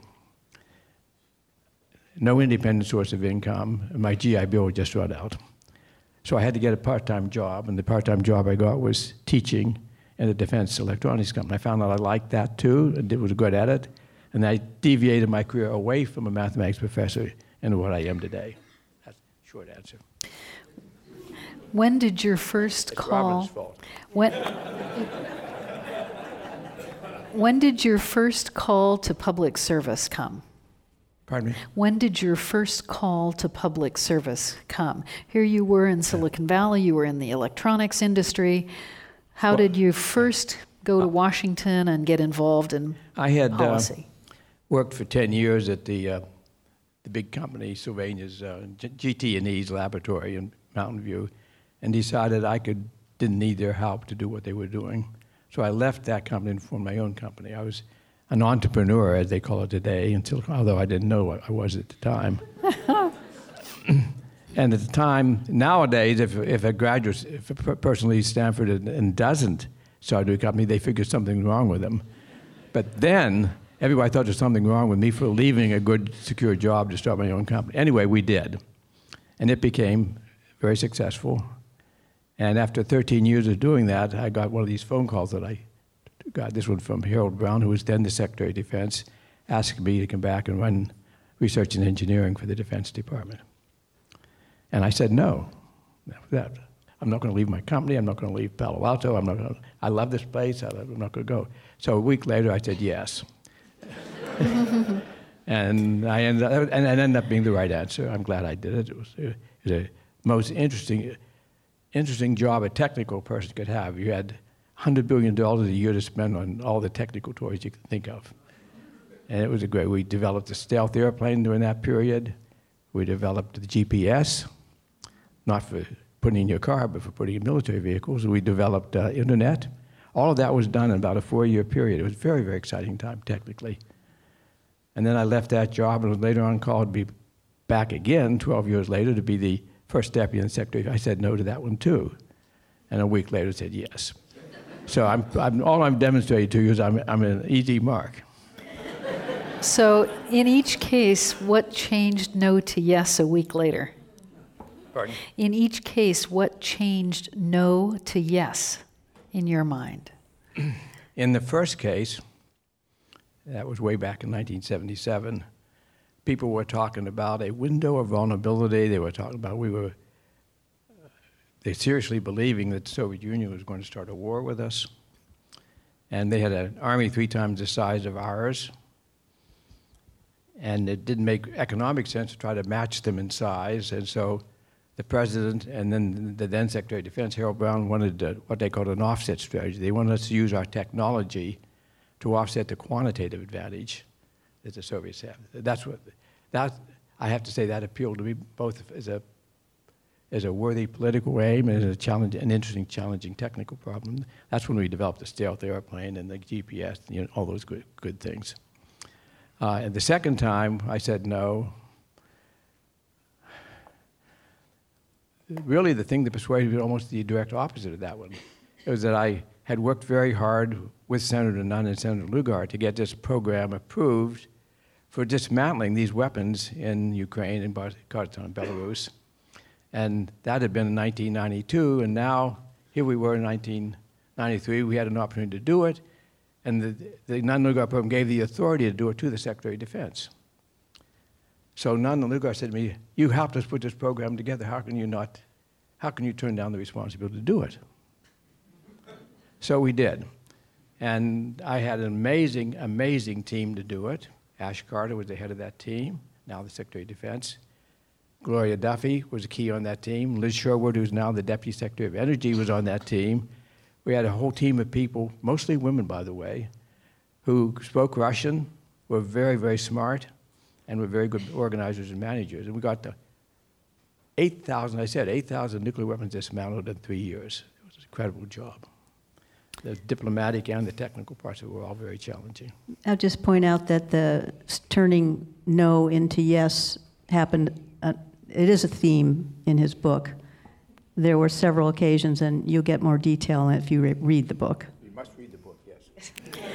no independent source of income, and my GI Bill had just run out. So I had to get a part-time job, and the part-time job I got was teaching in a defense electronics company. I found out I liked that too, and was good at it, and I deviated my career away from a mathematics professor into what I am today. That's a short answer. When did your first call? Robin's fault. When did your first call to public service come? Pardon me? When did your first call to public service come? Here you were in Silicon Valley, you were in the electronics industry. How did you first go to Washington and get involved in policy? I had worked for 10 years at the big company, Sylvania's GT&E's laboratory in Mountain View, and decided I didn't need their help to do what they were doing. So I left that company and formed my own company. I was an entrepreneur, as they call it today, although I didn't know what I was at the time. And at the time, nowadays, if a person leaves Stanford and doesn't start a new company, they figure something's wrong with them. But then, everybody thought there was something wrong with me for leaving a good, secure job to start my own company. Anyway, we did. And it became very successful. And after 13 years of doing that, I got one of these phone calls that I got. This one from Harold Brown, who was then the Secretary of Defense, asking me to come back and run research and engineering for the Defense Department. And I said no. I'm not going to leave my company. I'm not going to leave Palo Alto. I love this place. I'm not going to go. So a week later, I said yes. And it ended up being the right answer. I'm glad I did it. It was the most interesting job a technical person could have. You had $100 billion a year to spend on all the technical toys you could think of. And it was we developed a stealth airplane during that period. We developed the GPS, not for putting in your car, but for putting in military vehicles. We developed internet. All of that was done in about a 4-year period. It was a very, very exciting time technically. And then I left that job and was later on called to be back again 12 years later to be the first deputy and secretary. I said no to that one too. And a week later said yes. So all I'm demonstrating to you is I'm an easy mark. So in each case, what changed no to yes a week later? Pardon? In each case, what changed no to yes in your mind? In the first case, that was way back in 1977, people were talking about a window of vulnerability. They were talking about they seriously believing that the Soviet Union was going to start a war with us. And they had an army 3 times the size of ours. And it didn't make economic sense to try to match them in size. And so the president and then the then Secretary of Defense, Harold Brown, wanted what they called an offset strategy. They wanted us to use our technology to offset the quantitative advantage that the Soviets have. That I have to say that appealed to me both as a worthy political aim and as an interesting, challenging technical problem. That's when we developed the stealth airplane and the GPS, all those good things. And the second time I said no. Really, the thing that persuaded me almost the direct opposite of that one. It was that I had worked very hard with Senator Nunn and Senator Lugar to get this program approved for dismantling these weapons in Ukraine and Kazakhstan and Belarus. And that had been in 1992, and now here we were in 1993. We had an opportunity to do it, and the Nunn-Lugar program gave the authority to do it to the Secretary of Defense. So Nunn and Lugar said to me, "You helped us put this program together. How can you turn down the responsibility to do it?" So we did. And I had an amazing, amazing team to do it. Ash Carter was the head of that team, now the Secretary of Defense. Gloria Duffy was a key on that team. Liz Sherwood, who's now the Deputy Secretary of Energy, was on that team. We had a whole team of people, mostly women, by the way, who spoke Russian, were very, very smart, and were very good organizers and managers. And we got to 8,000 nuclear weapons dismantled in 3 years. It was an incredible job. The diplomatic and the technical parts of it were all very challenging. I'll just point out that the turning no into yes happened, it is a theme in his book. There were several occasions, and you'll get more detail if you read the book. You must read the book, yes.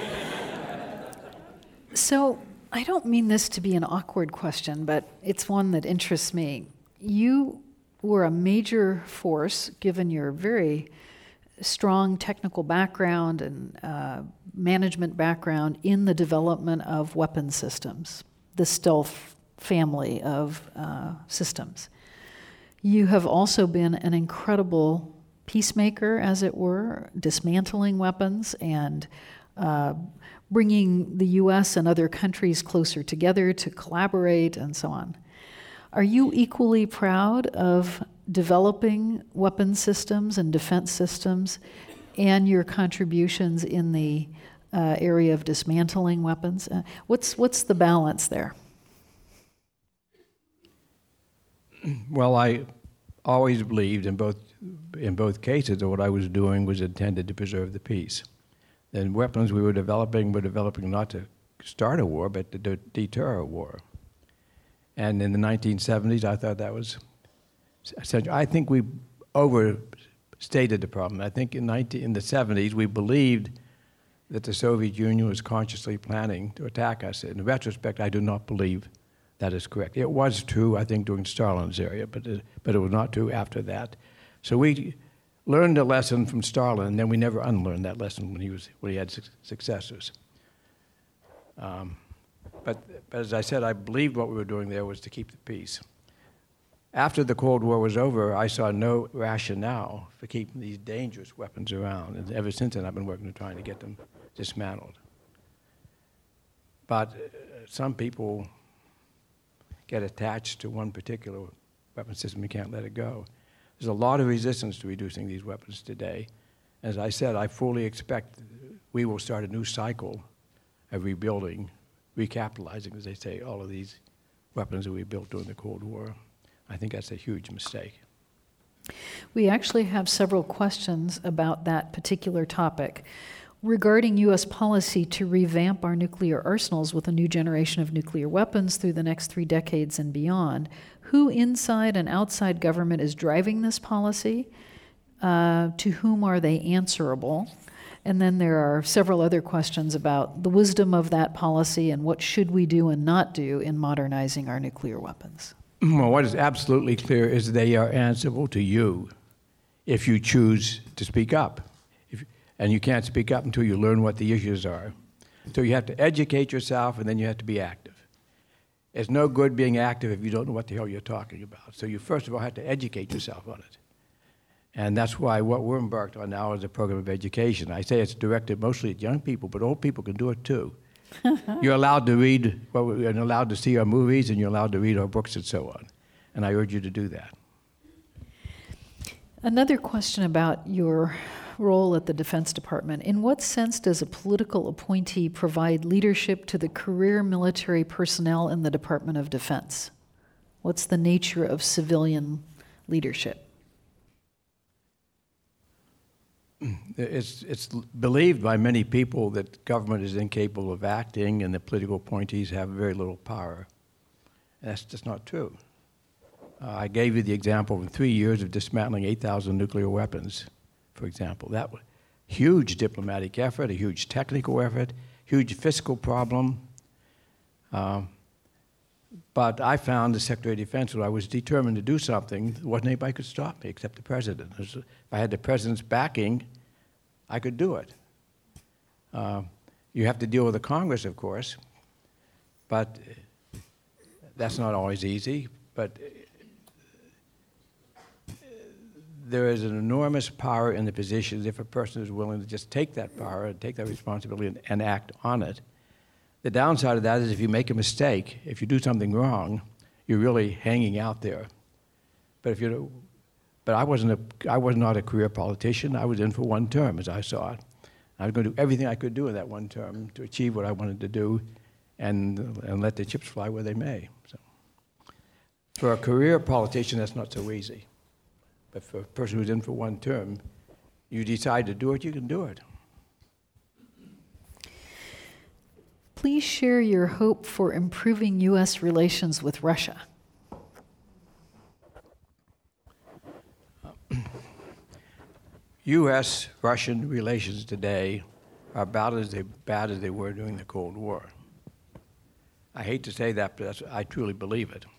So I don't mean this to be an awkward question, but it's one that interests me. You were a major force, given your very strong technical background and management background, in the development of weapon systems, the stealth family of systems. You have also been an incredible peacemaker, as it were, dismantling weapons and bringing the U.S. and other countries closer together to collaborate and so on. Are you equally proud of developing weapon systems and defense systems and your contributions in the area of dismantling weapons? What's the balance there? Well, I always believed in both cases that what I was doing was intended to preserve the peace. The weapons we were developing not to start a war, but to deter a war. And in the 1970s, I thought that was essential. I think we overstated the problem. I think in the 70s, we believed that the Soviet Union was consciously planning to attack us. In retrospect, I do not believe that is correct. It was true, I think, during Stalin's era, but it was not true after that. So we learned a lesson from Stalin, and then we never unlearned that lesson when he had successors. But as I said, I believed what we were doing there was to keep the peace. After the Cold War was over, I saw no rationale for keeping these dangerous weapons around, and ever since then I've been working on trying to get them dismantled. But some people get attached to one particular weapon system and can't let it go. There's a lot of resistance to reducing these weapons today. As I said, I fully expect we will start a new cycle of rebuilding, recapitalizing, as they say, all of these weapons that we built during the Cold War. I think that's a huge mistake. We actually have several questions about that particular topic. Regarding U.S. policy to revamp our nuclear arsenals with a new generation of nuclear weapons through the next 3 decades and beyond, who inside and outside government is driving this policy? To whom are they answerable? And then there are several other questions about the wisdom of that policy and what should we do and not do in modernizing our nuclear weapons. Well, what is absolutely clear is they are answerable to you if you choose to speak up. And you can't speak up until you learn what the issues are. So you have to educate yourself, and then you have to be active. It's no good being active if you don't know what the hell you're talking about. So you first of all have to educate yourself on it. And that's why what we're embarked on now is a program of education. I say it's directed mostly at young people, but old people can do it too. You're allowed to read, you're allowed to see our movies, and you're allowed to read our books and so on. And I urge you to do that. Another question about your role at the Defense Department. In what sense does a political appointee provide leadership to the career military personnel in the Department of Defense? What's the nature of civilian leadership? It's believed by many people that government is incapable of acting and that political appointees have very little power. And that's just not true. I gave you the example of 3 years of dismantling 8,000 nuclear weapons, for example. That was a huge diplomatic effort, a huge technical effort, huge fiscal problem. But I found as Secretary of Defense, when I was determined to do something, there wasn't anybody could stop me except the President. If I had the President's backing, I could do it. You have to deal with the Congress, of course, but that's not always easy. But there is an enormous power in the positions if a person is willing to just take that power and take that responsibility and act on it. The downside of that is if you make a mistake, if you do something wrong, you're really hanging out there. But I was not a career politician. I was in for one term, as I saw it. I was going to do everything I could do in that one term to achieve what I wanted to do, and let the chips fly where they may. So, for a career politician, that's not so easy. But for a person who's in for one term, you decide to do it, you can do it. Please share your hope for improving U.S. relations with Russia. U.S.-Russian relations today are about as bad as they were during the Cold War. I hate to say that, but I truly believe it.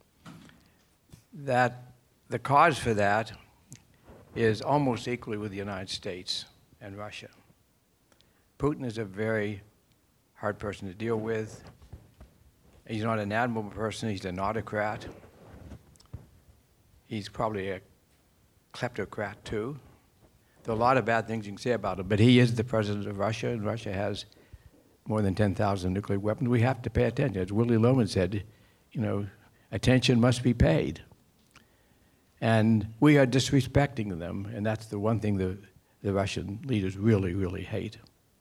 That the cause for that is almost equally with the United States and Russia. Putin is a very hard person to deal with. He's not an admirable person, he's an autocrat. He's probably a kleptocrat too. There are a lot of bad things you can say about him, but he is the president of Russia, and Russia has more than 10,000 nuclear weapons. We have to pay attention. As Willie Loman said, attention must be paid. And we are disrespecting them, and that's the one thing the Russian leaders really, really hate.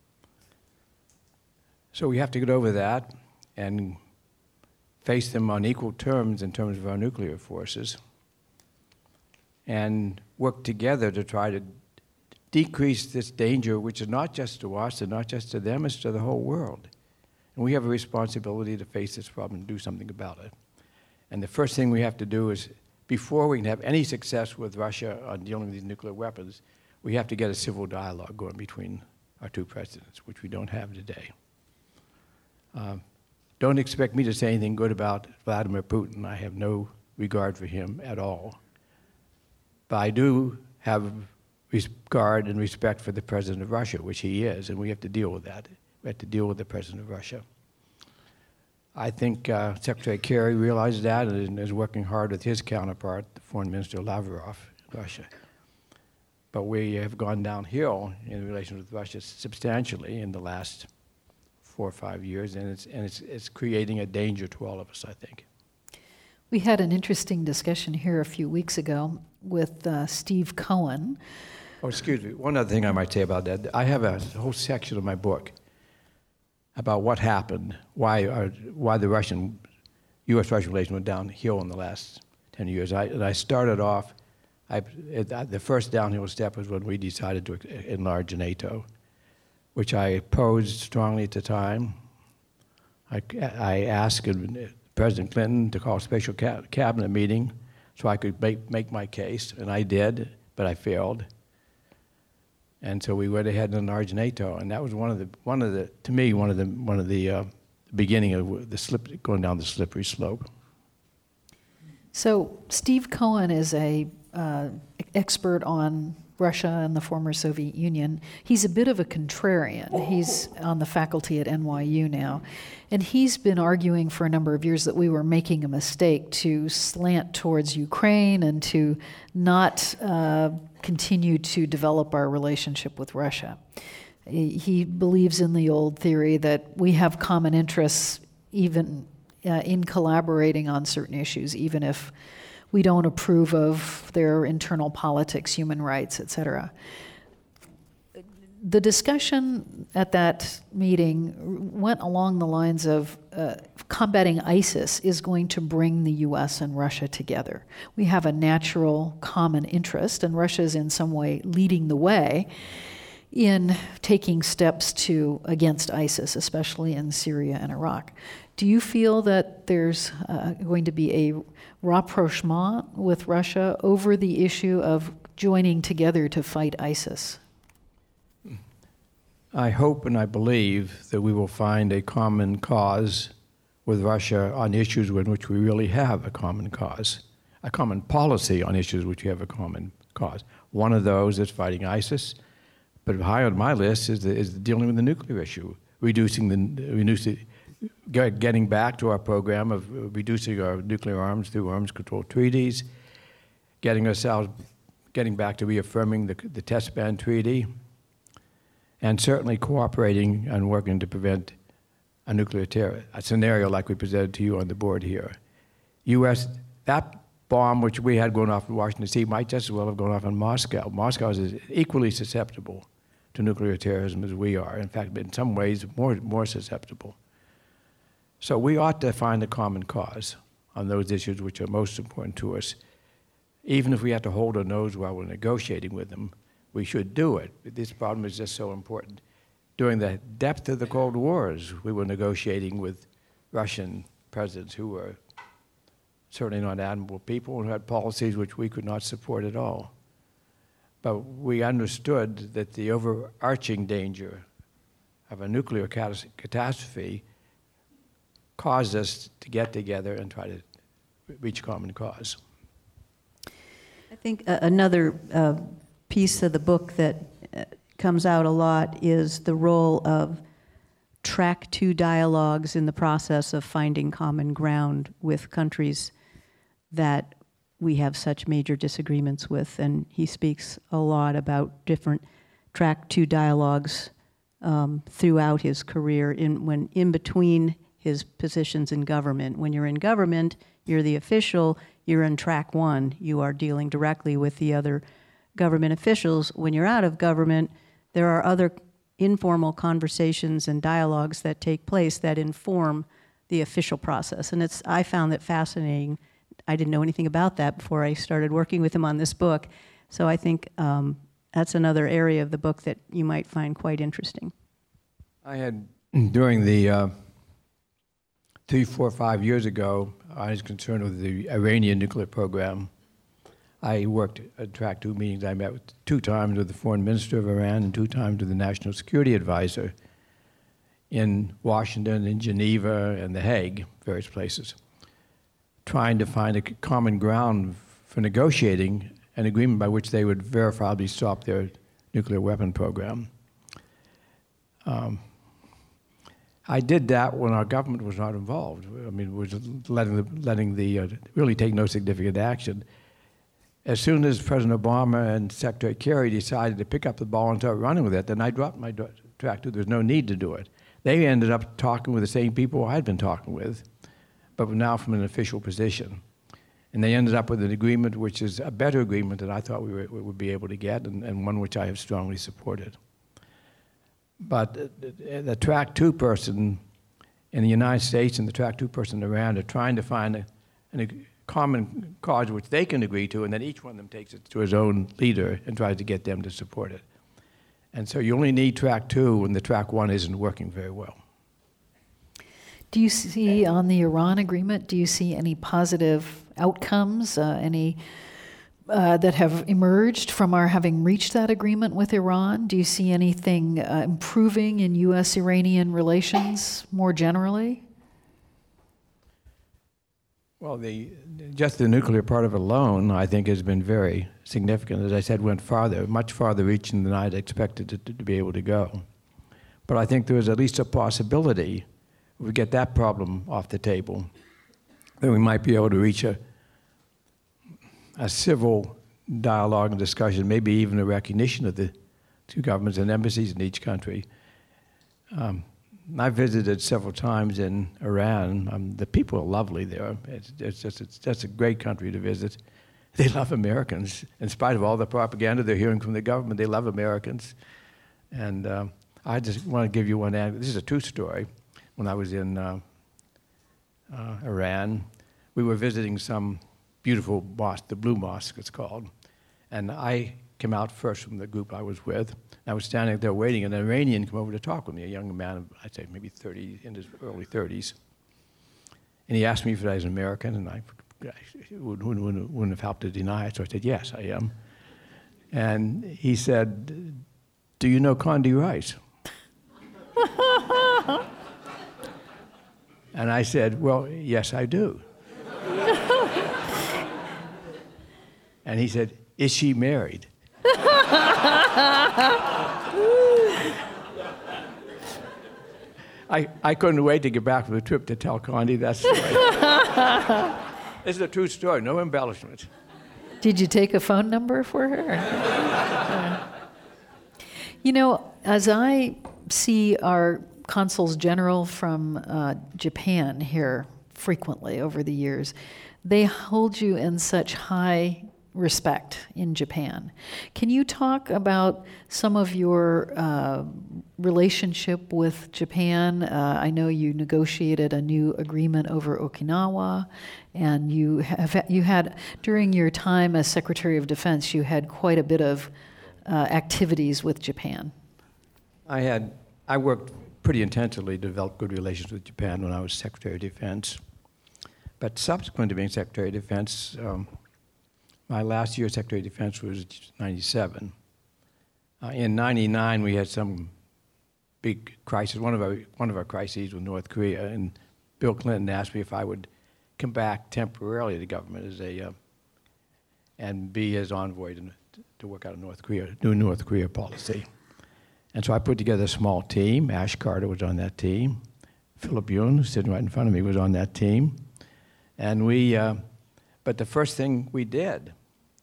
So we have to get over that and face them on equal terms in terms of our nuclear forces and work together to try to decrease this danger, which is not just to us and not just to them, it's to the whole world. And we have a responsibility to face this problem and do something about it. And the first thing we have to do is, before we can have any success with Russia on dealing with these nuclear weapons, we have to get a civil dialogue going between our two presidents, which we don't have today. Don't expect me to say anything good about Vladimir Putin. I have no regard for him at all. But I do have regard and respect for the president of Russia, which he is, and we have to deal with that. We have to deal with the president of Russia. I think Secretary Kerry realizes that and is working hard with his counterpart, the Foreign Minister Lavrov in Russia. But we have gone downhill in relations with Russia substantially in the last 4 or 5 years, and it's creating a danger to all of us, I think. We had an interesting discussion here a few weeks ago with Steve Cohen. Oh, excuse me. One other thing I might say about that. I have a whole section of my book about what happened, why the U.S.-Russia relation went downhill in the last 10 years. I started off, the first downhill step was when we decided to enlarge NATO, which I opposed strongly at the time. I asked President Clinton to call a special cabinet meeting so I could make my case, and I did, but I failed. And so we went ahead and enlarged NATO, and that was one of the beginning of the going down the slippery slope. So Steve Cohen is a expert on Russia and the former Soviet Union. He's a bit of a contrarian. He's on the faculty at NYU now. And he's been arguing for a number of years that we were making a mistake to slant towards Ukraine and to not continue to develop our relationship with Russia. He believes in the old theory that we have common interests even in collaborating on certain issues, even if we don't approve of their internal politics, human rights, etc. The discussion at that meeting went along the lines of combating ISIS is going to bring the US and Russia together. We have a natural common interest, and Russia is in some way leading the way in taking steps against ISIS, especially in Syria and Iraq. Do you feel that there's going to be a rapprochement with Russia over the issue of joining together to fight ISIS? I hope and I believe that we will find a common cause with Russia on issues in which we really have a common cause, a common policy on issues which we have a common cause. One of those is fighting ISIS, but high on my list is dealing with the nuclear issue, getting back to our program of reducing our nuclear arms through arms control treaties, getting back to reaffirming the Test Ban Treaty, and certainly cooperating and working to prevent a nuclear terror, a scenario like we presented to you on the board here. That bomb which we had going off in Washington, D.C. might just as well have gone off in Moscow. Moscow is equally susceptible to nuclear terrorism as we are. In fact, in some ways, more susceptible. So we ought to find a common cause on those issues which are most important to us. Even if we have to hold our nose while we're negotiating with them, we should do it. This problem is just so important. During the depth of the Cold Wars, we were negotiating with Russian presidents who were certainly not admirable people and who had policies which we could not support at all. But we understood that the overarching danger of a nuclear catastrophe caused us to get together and try to reach common cause. I think another piece of the book that comes out a lot is the role of track 2 dialogues in the process of finding common ground with countries that we have such major disagreements with. And he speaks a lot about different track 2 dialogues throughout his career in between his positions in government. When you're in government, you're the official, you're in track 1, you are dealing directly with the other government officials. When you're out of government, there are other informal conversations and dialogues that take place that inform the official process. And I found that fascinating. I didn't know anything about that before I started working with him on this book. So I think that's another area of the book that you might find quite interesting. I had, during the 3, 4, 5 years ago, I was concerned with the Iranian nuclear program. I worked at track 2 meetings. I met 2 times with the foreign minister of Iran and 2 times with the national security advisor in Washington, in Geneva, and The Hague, various places, trying to find a common ground for negotiating an agreement by which they would verifiably stop their nuclear weapon program. I did that when our government was not involved. I mean, was letting the really take no significant action. As soon as President Obama and Secretary Kerry decided to pick up the ball and start running with it, then I dropped my track 2. There's no need to do it. They ended up talking with the same people I'd been talking with, but now from an official position. And they ended up with an agreement which is a better agreement than I thought we would be able to get, and one which I have strongly supported. But the track 2 person in the United States and the track 2 person in Iran are trying to find a common cause which they can agree to, and then each one of them takes it to his own leader and tries to get them to support it. And so you only need track 2 when the track 1 isn't working very well. Do you see, on the Iran agreement, do you see any positive outcomes, any that have emerged from our having reached that agreement with Iran? Do you see anything improving in U.S.-Iranian relations more generally? Well, just the nuclear part of it alone, I think, has been very significant. As I said, went farther, much farther reaching than I'd expected it to be able to go. But I think there is at least a possibility, if we get that problem off the table, that we might be able to reach a civil dialogue and discussion, maybe even a recognition of the two governments and embassies in each country. I've visited several times in Iran. The people are lovely there. It's just a great country to visit. They love Americans. In spite of all the propaganda they're hearing from the government, they love Americans. And I just want to give you one anecdote. This is a true story. When I was in Iran, we were visiting some beautiful mosque, the Blue Mosque it's called. And I came out first from the group I was with. I was standing there waiting, and an Iranian came over to talk with me, a young man, I'd say maybe 30, in his early 30s. And he asked me if I was American, and I wouldn't have helped to deny it, so I said, yes, I am. And he said, do you know Condi Rice? And I said, well, yes, I do. And he said, is she married? I couldn't wait to get back from the trip to tell Condi that story. This is a true story, no embellishment. Did you take a phone number for her? You know, as I see our consuls general from Japan here frequently over the years, they hold you in such high respect in Japan. Can you talk about some of your relationship with Japan? I know you negotiated a new agreement over Okinawa, and you had during your time as Secretary of Defense, you had quite a bit of activities with Japan. I worked pretty intensively to develop good relations with Japan when I was Secretary of Defense. But subsequent to being Secretary of Defense, my last year as Secretary of Defense was 97. In 99, we had some big crisis. One of our crises with North Korea, and Bill Clinton asked me if I would come back temporarily to the government and be his envoy to work out a new North Korea policy. And so I put together a small team. Ash Carter was on that team. Philip Yoon, who's sitting right in front of me, was on that team. And but the first thing we did,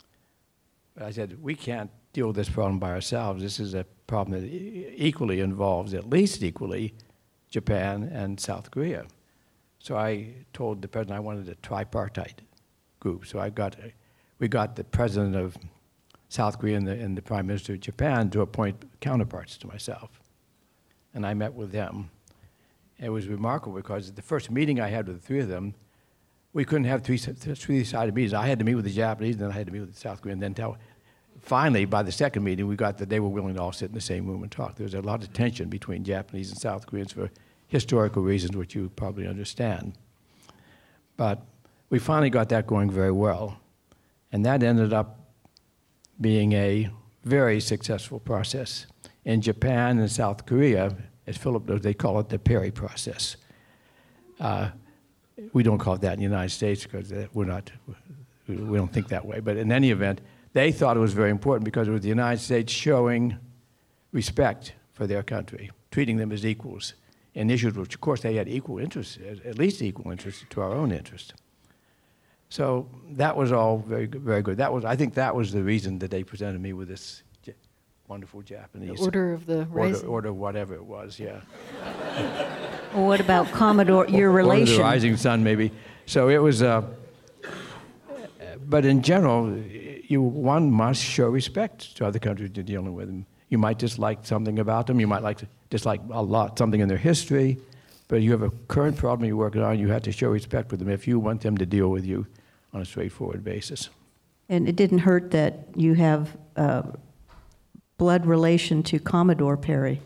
I said, we can't deal with this problem by ourselves. This is a problem that equally involves, at least equally, Japan and South Korea. So I told the president I wanted a tripartite group. So we got the president of South Korea and the prime minister of Japan to appoint counterparts to myself. And I met with them. It was remarkable because the first meeting I had with the three of them, we couldn't have three-sided meetings. I had to meet with the Japanese, and then I had to meet with the South Korean, and then finally, by the second meeting, we got that they were willing to all sit in the same room and talk. There was a lot of tension between Japanese and South Koreans for historical reasons, which you probably understand. But we finally got that going very well, and that ended up being a very successful process. In Japan and South Korea, as Philip knows, they call it the Perry process. We don't call it that in the United States because we don't think that way. But in any event, they thought it was very important because it was the United States showing respect for their country, treating them as equals in issues which, of course, they had equal interest, at least equal interest to our own interest. So that was all very, very good. I think that was the reason that they presented me with this wonderful Japanese. The Order of the Rising. Order whatever it was, yeah. Well, what about Commodore, your relation? Order of the Rising Sun, maybe. So it was, but in general, one must show respect to other countries you're dealing with. You might dislike something about them. You might dislike something in their history. But you have a current problem you're working on, you have to show respect for them if you want them to deal with you on a straightforward basis. And it didn't hurt that you have blood relation to Commodore Perry.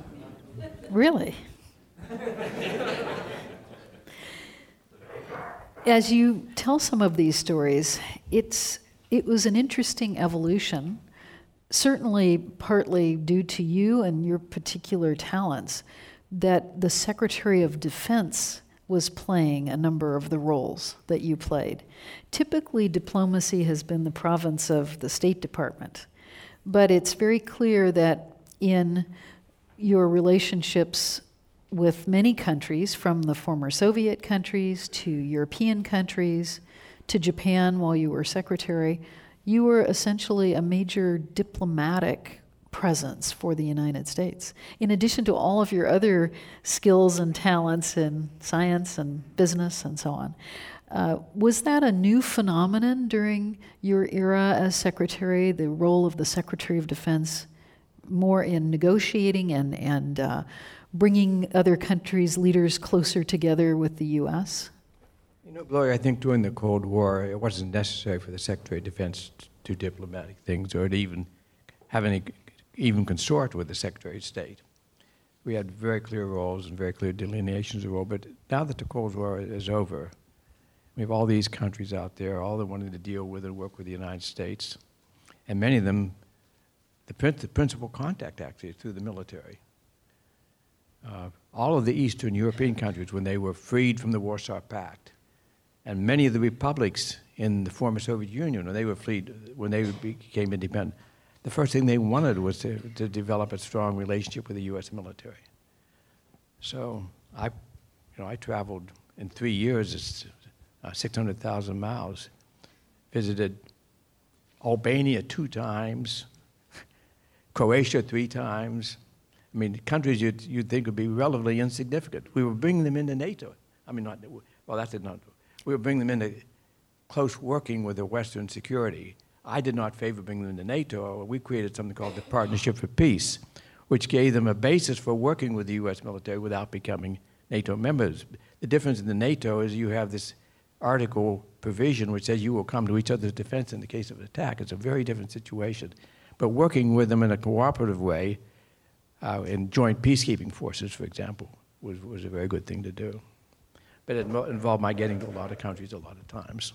Really? As you tell some of these stories, it was an interesting evolution, certainly partly due to you and your particular talents, that the Secretary of Defense was playing a number of the roles that you played. Typically, diplomacy has been the province of the State Department, but it's very clear that in your relationships with many countries, from the former Soviet countries to European countries to Japan while you were secretary, you were essentially a major diplomatic presence for the United States, in addition to all of your other skills and talents in science and business and so on. Was that a new phenomenon during your era as secretary, the role of the Secretary of Defense more in negotiating and bringing other countries' leaders closer together with the U.S.? You know, Gloria, I think during the Cold War, it wasn't necessary for the Secretary of Defense to do diplomatic things or to even have any even consort with the Secretary of State. We had very clear roles and very clear delineations of role, but now that the Cold War is over, we have all these countries out there, all that wanting to deal with and work with the United States, and many of them, the principal contact actually is through the military. All of the Eastern European countries, when they were freed from the Warsaw Pact, and many of the republics in the former Soviet Union, when they became independent, the first thing they wanted was to develop a strong relationship with the U.S. military. So I traveled in 3 years, it's 600,000 miles, visited Albania 2 times, Croatia 3 times. I mean, countries you'd think would be relatively insignificant. We were bringing them into NATO. I mean, we were bringing them into close working with the Western security. I did not favor bringing them into NATO. We created something called the Partnership for Peace, which gave them a basis for working with the U.S. military without becoming NATO members. The difference in the NATO is you have this article provision which says you will come to each other's defense in the case of an attack. It's a very different situation. But working with them in a cooperative way, in joint peacekeeping forces, for example, was a very good thing to do. But it involved my getting to a lot of countries a lot of times.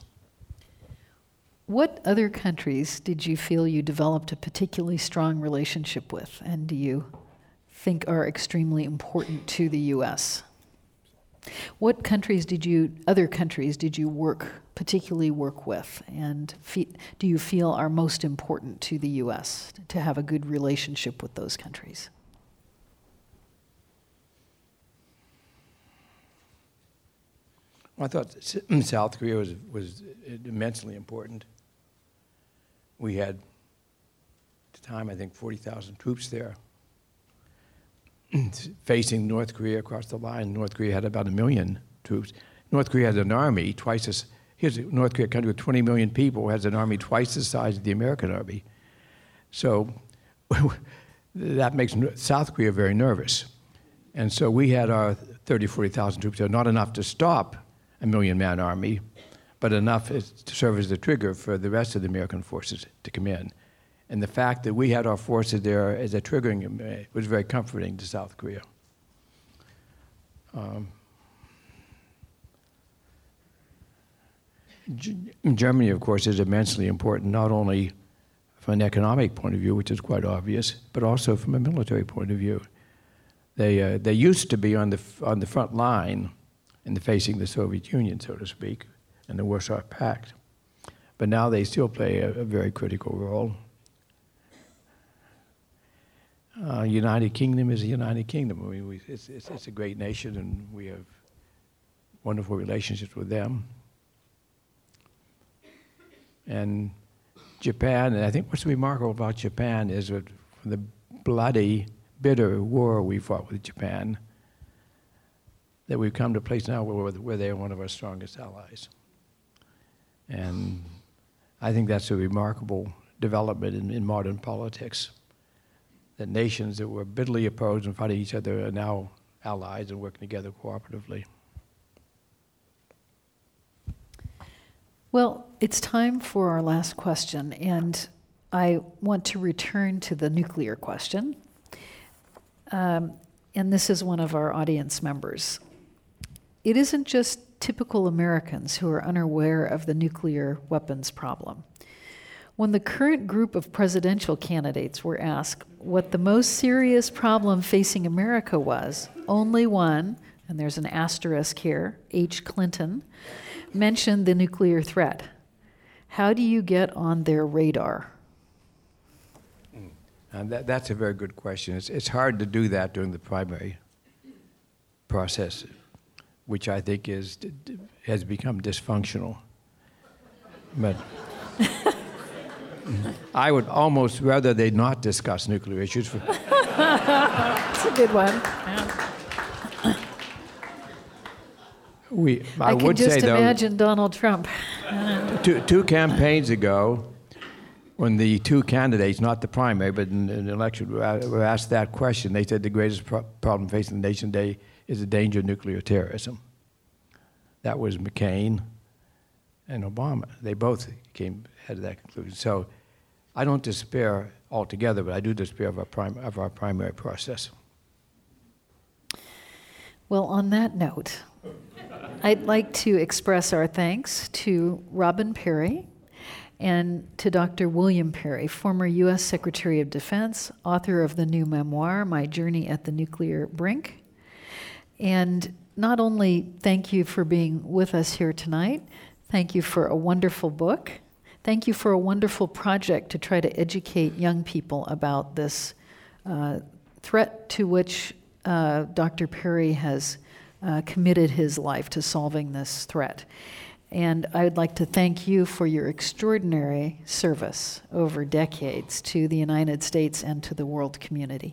What other countries did you feel you developed a particularly strong relationship with, and do you think are extremely important to the U.S.? What other countries did you particularly work with, and do you feel are most important to the U.S. to have a good relationship with those countries? Well, I thought South Korea was immensely important. We had, at the time, I think 40,000 troops there facing North Korea across the line. North Korea had about 1 million troops. North Korea has an army here's North Korea, a country with 20 million people, has an army twice the size of the American army. So that makes South Korea very nervous. And so we had our 30, 40,000 troops there, not enough to stop a 1 million-man army, but enough to serve as the trigger for the rest of the American forces to come in. And the fact that we had our forces there as a triggering was very comforting to South Korea. Germany, of course, is immensely important, not only from an economic point of view, which is quite obvious, but also from a military point of view. They used to be on the front line in facing the Soviet Union, so to speak, and the Warsaw Pact. But now they still play a very critical role. United Kingdom is a United Kingdom. I mean, it's a great nation, and we have wonderful relationships with them. And Japan, and I think what's remarkable about Japan is that the bloody, bitter war we fought with Japan, that we've come to a place now where they are one of our strongest allies. And I think that's a remarkable development in modern politics, that nations that were bitterly opposed and fighting each other are now allies and working together cooperatively. Well, it's time for our last question, and I want to return to the nuclear question. And this is one of our audience members. it isn't just typical Americans who are unaware of the nuclear weapons problem. When the current group of presidential candidates were asked what the most serious problem facing America was, only one, and there's an asterisk here, H. Clinton, mentioned the nuclear threat. How do you get on their radar? That's a very good question. It's hard to do that during the primary process, which I think has become dysfunctional. But I would almost rather they not discuss nuclear issues. That's a good one. I can would just say, though, imagine Donald Trump. two campaigns ago, when the two candidates, not the primary, but in the election, were asked that question, they said the greatest problem facing the nation today is the danger of nuclear terrorism. That was McCain and Obama. They both had that conclusion. So I don't despair altogether, but I do despair of our primary process. Well, on that note, I'd like to express our thanks to Robin Perry and to Dr. William Perry, former U.S. Secretary of Defense, author of the new memoir, My Journey at the Nuclear Brink. And not only thank you for being with us here tonight, thank you for a wonderful book. Thank you for a wonderful project to try to educate young people about this threat to which Dr. Perry has committed his life to solving this threat. And I would like to thank you for your extraordinary service over decades to the United States and to the world community.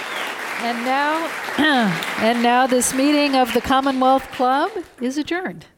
And now this meeting of the Commonwealth Club is adjourned.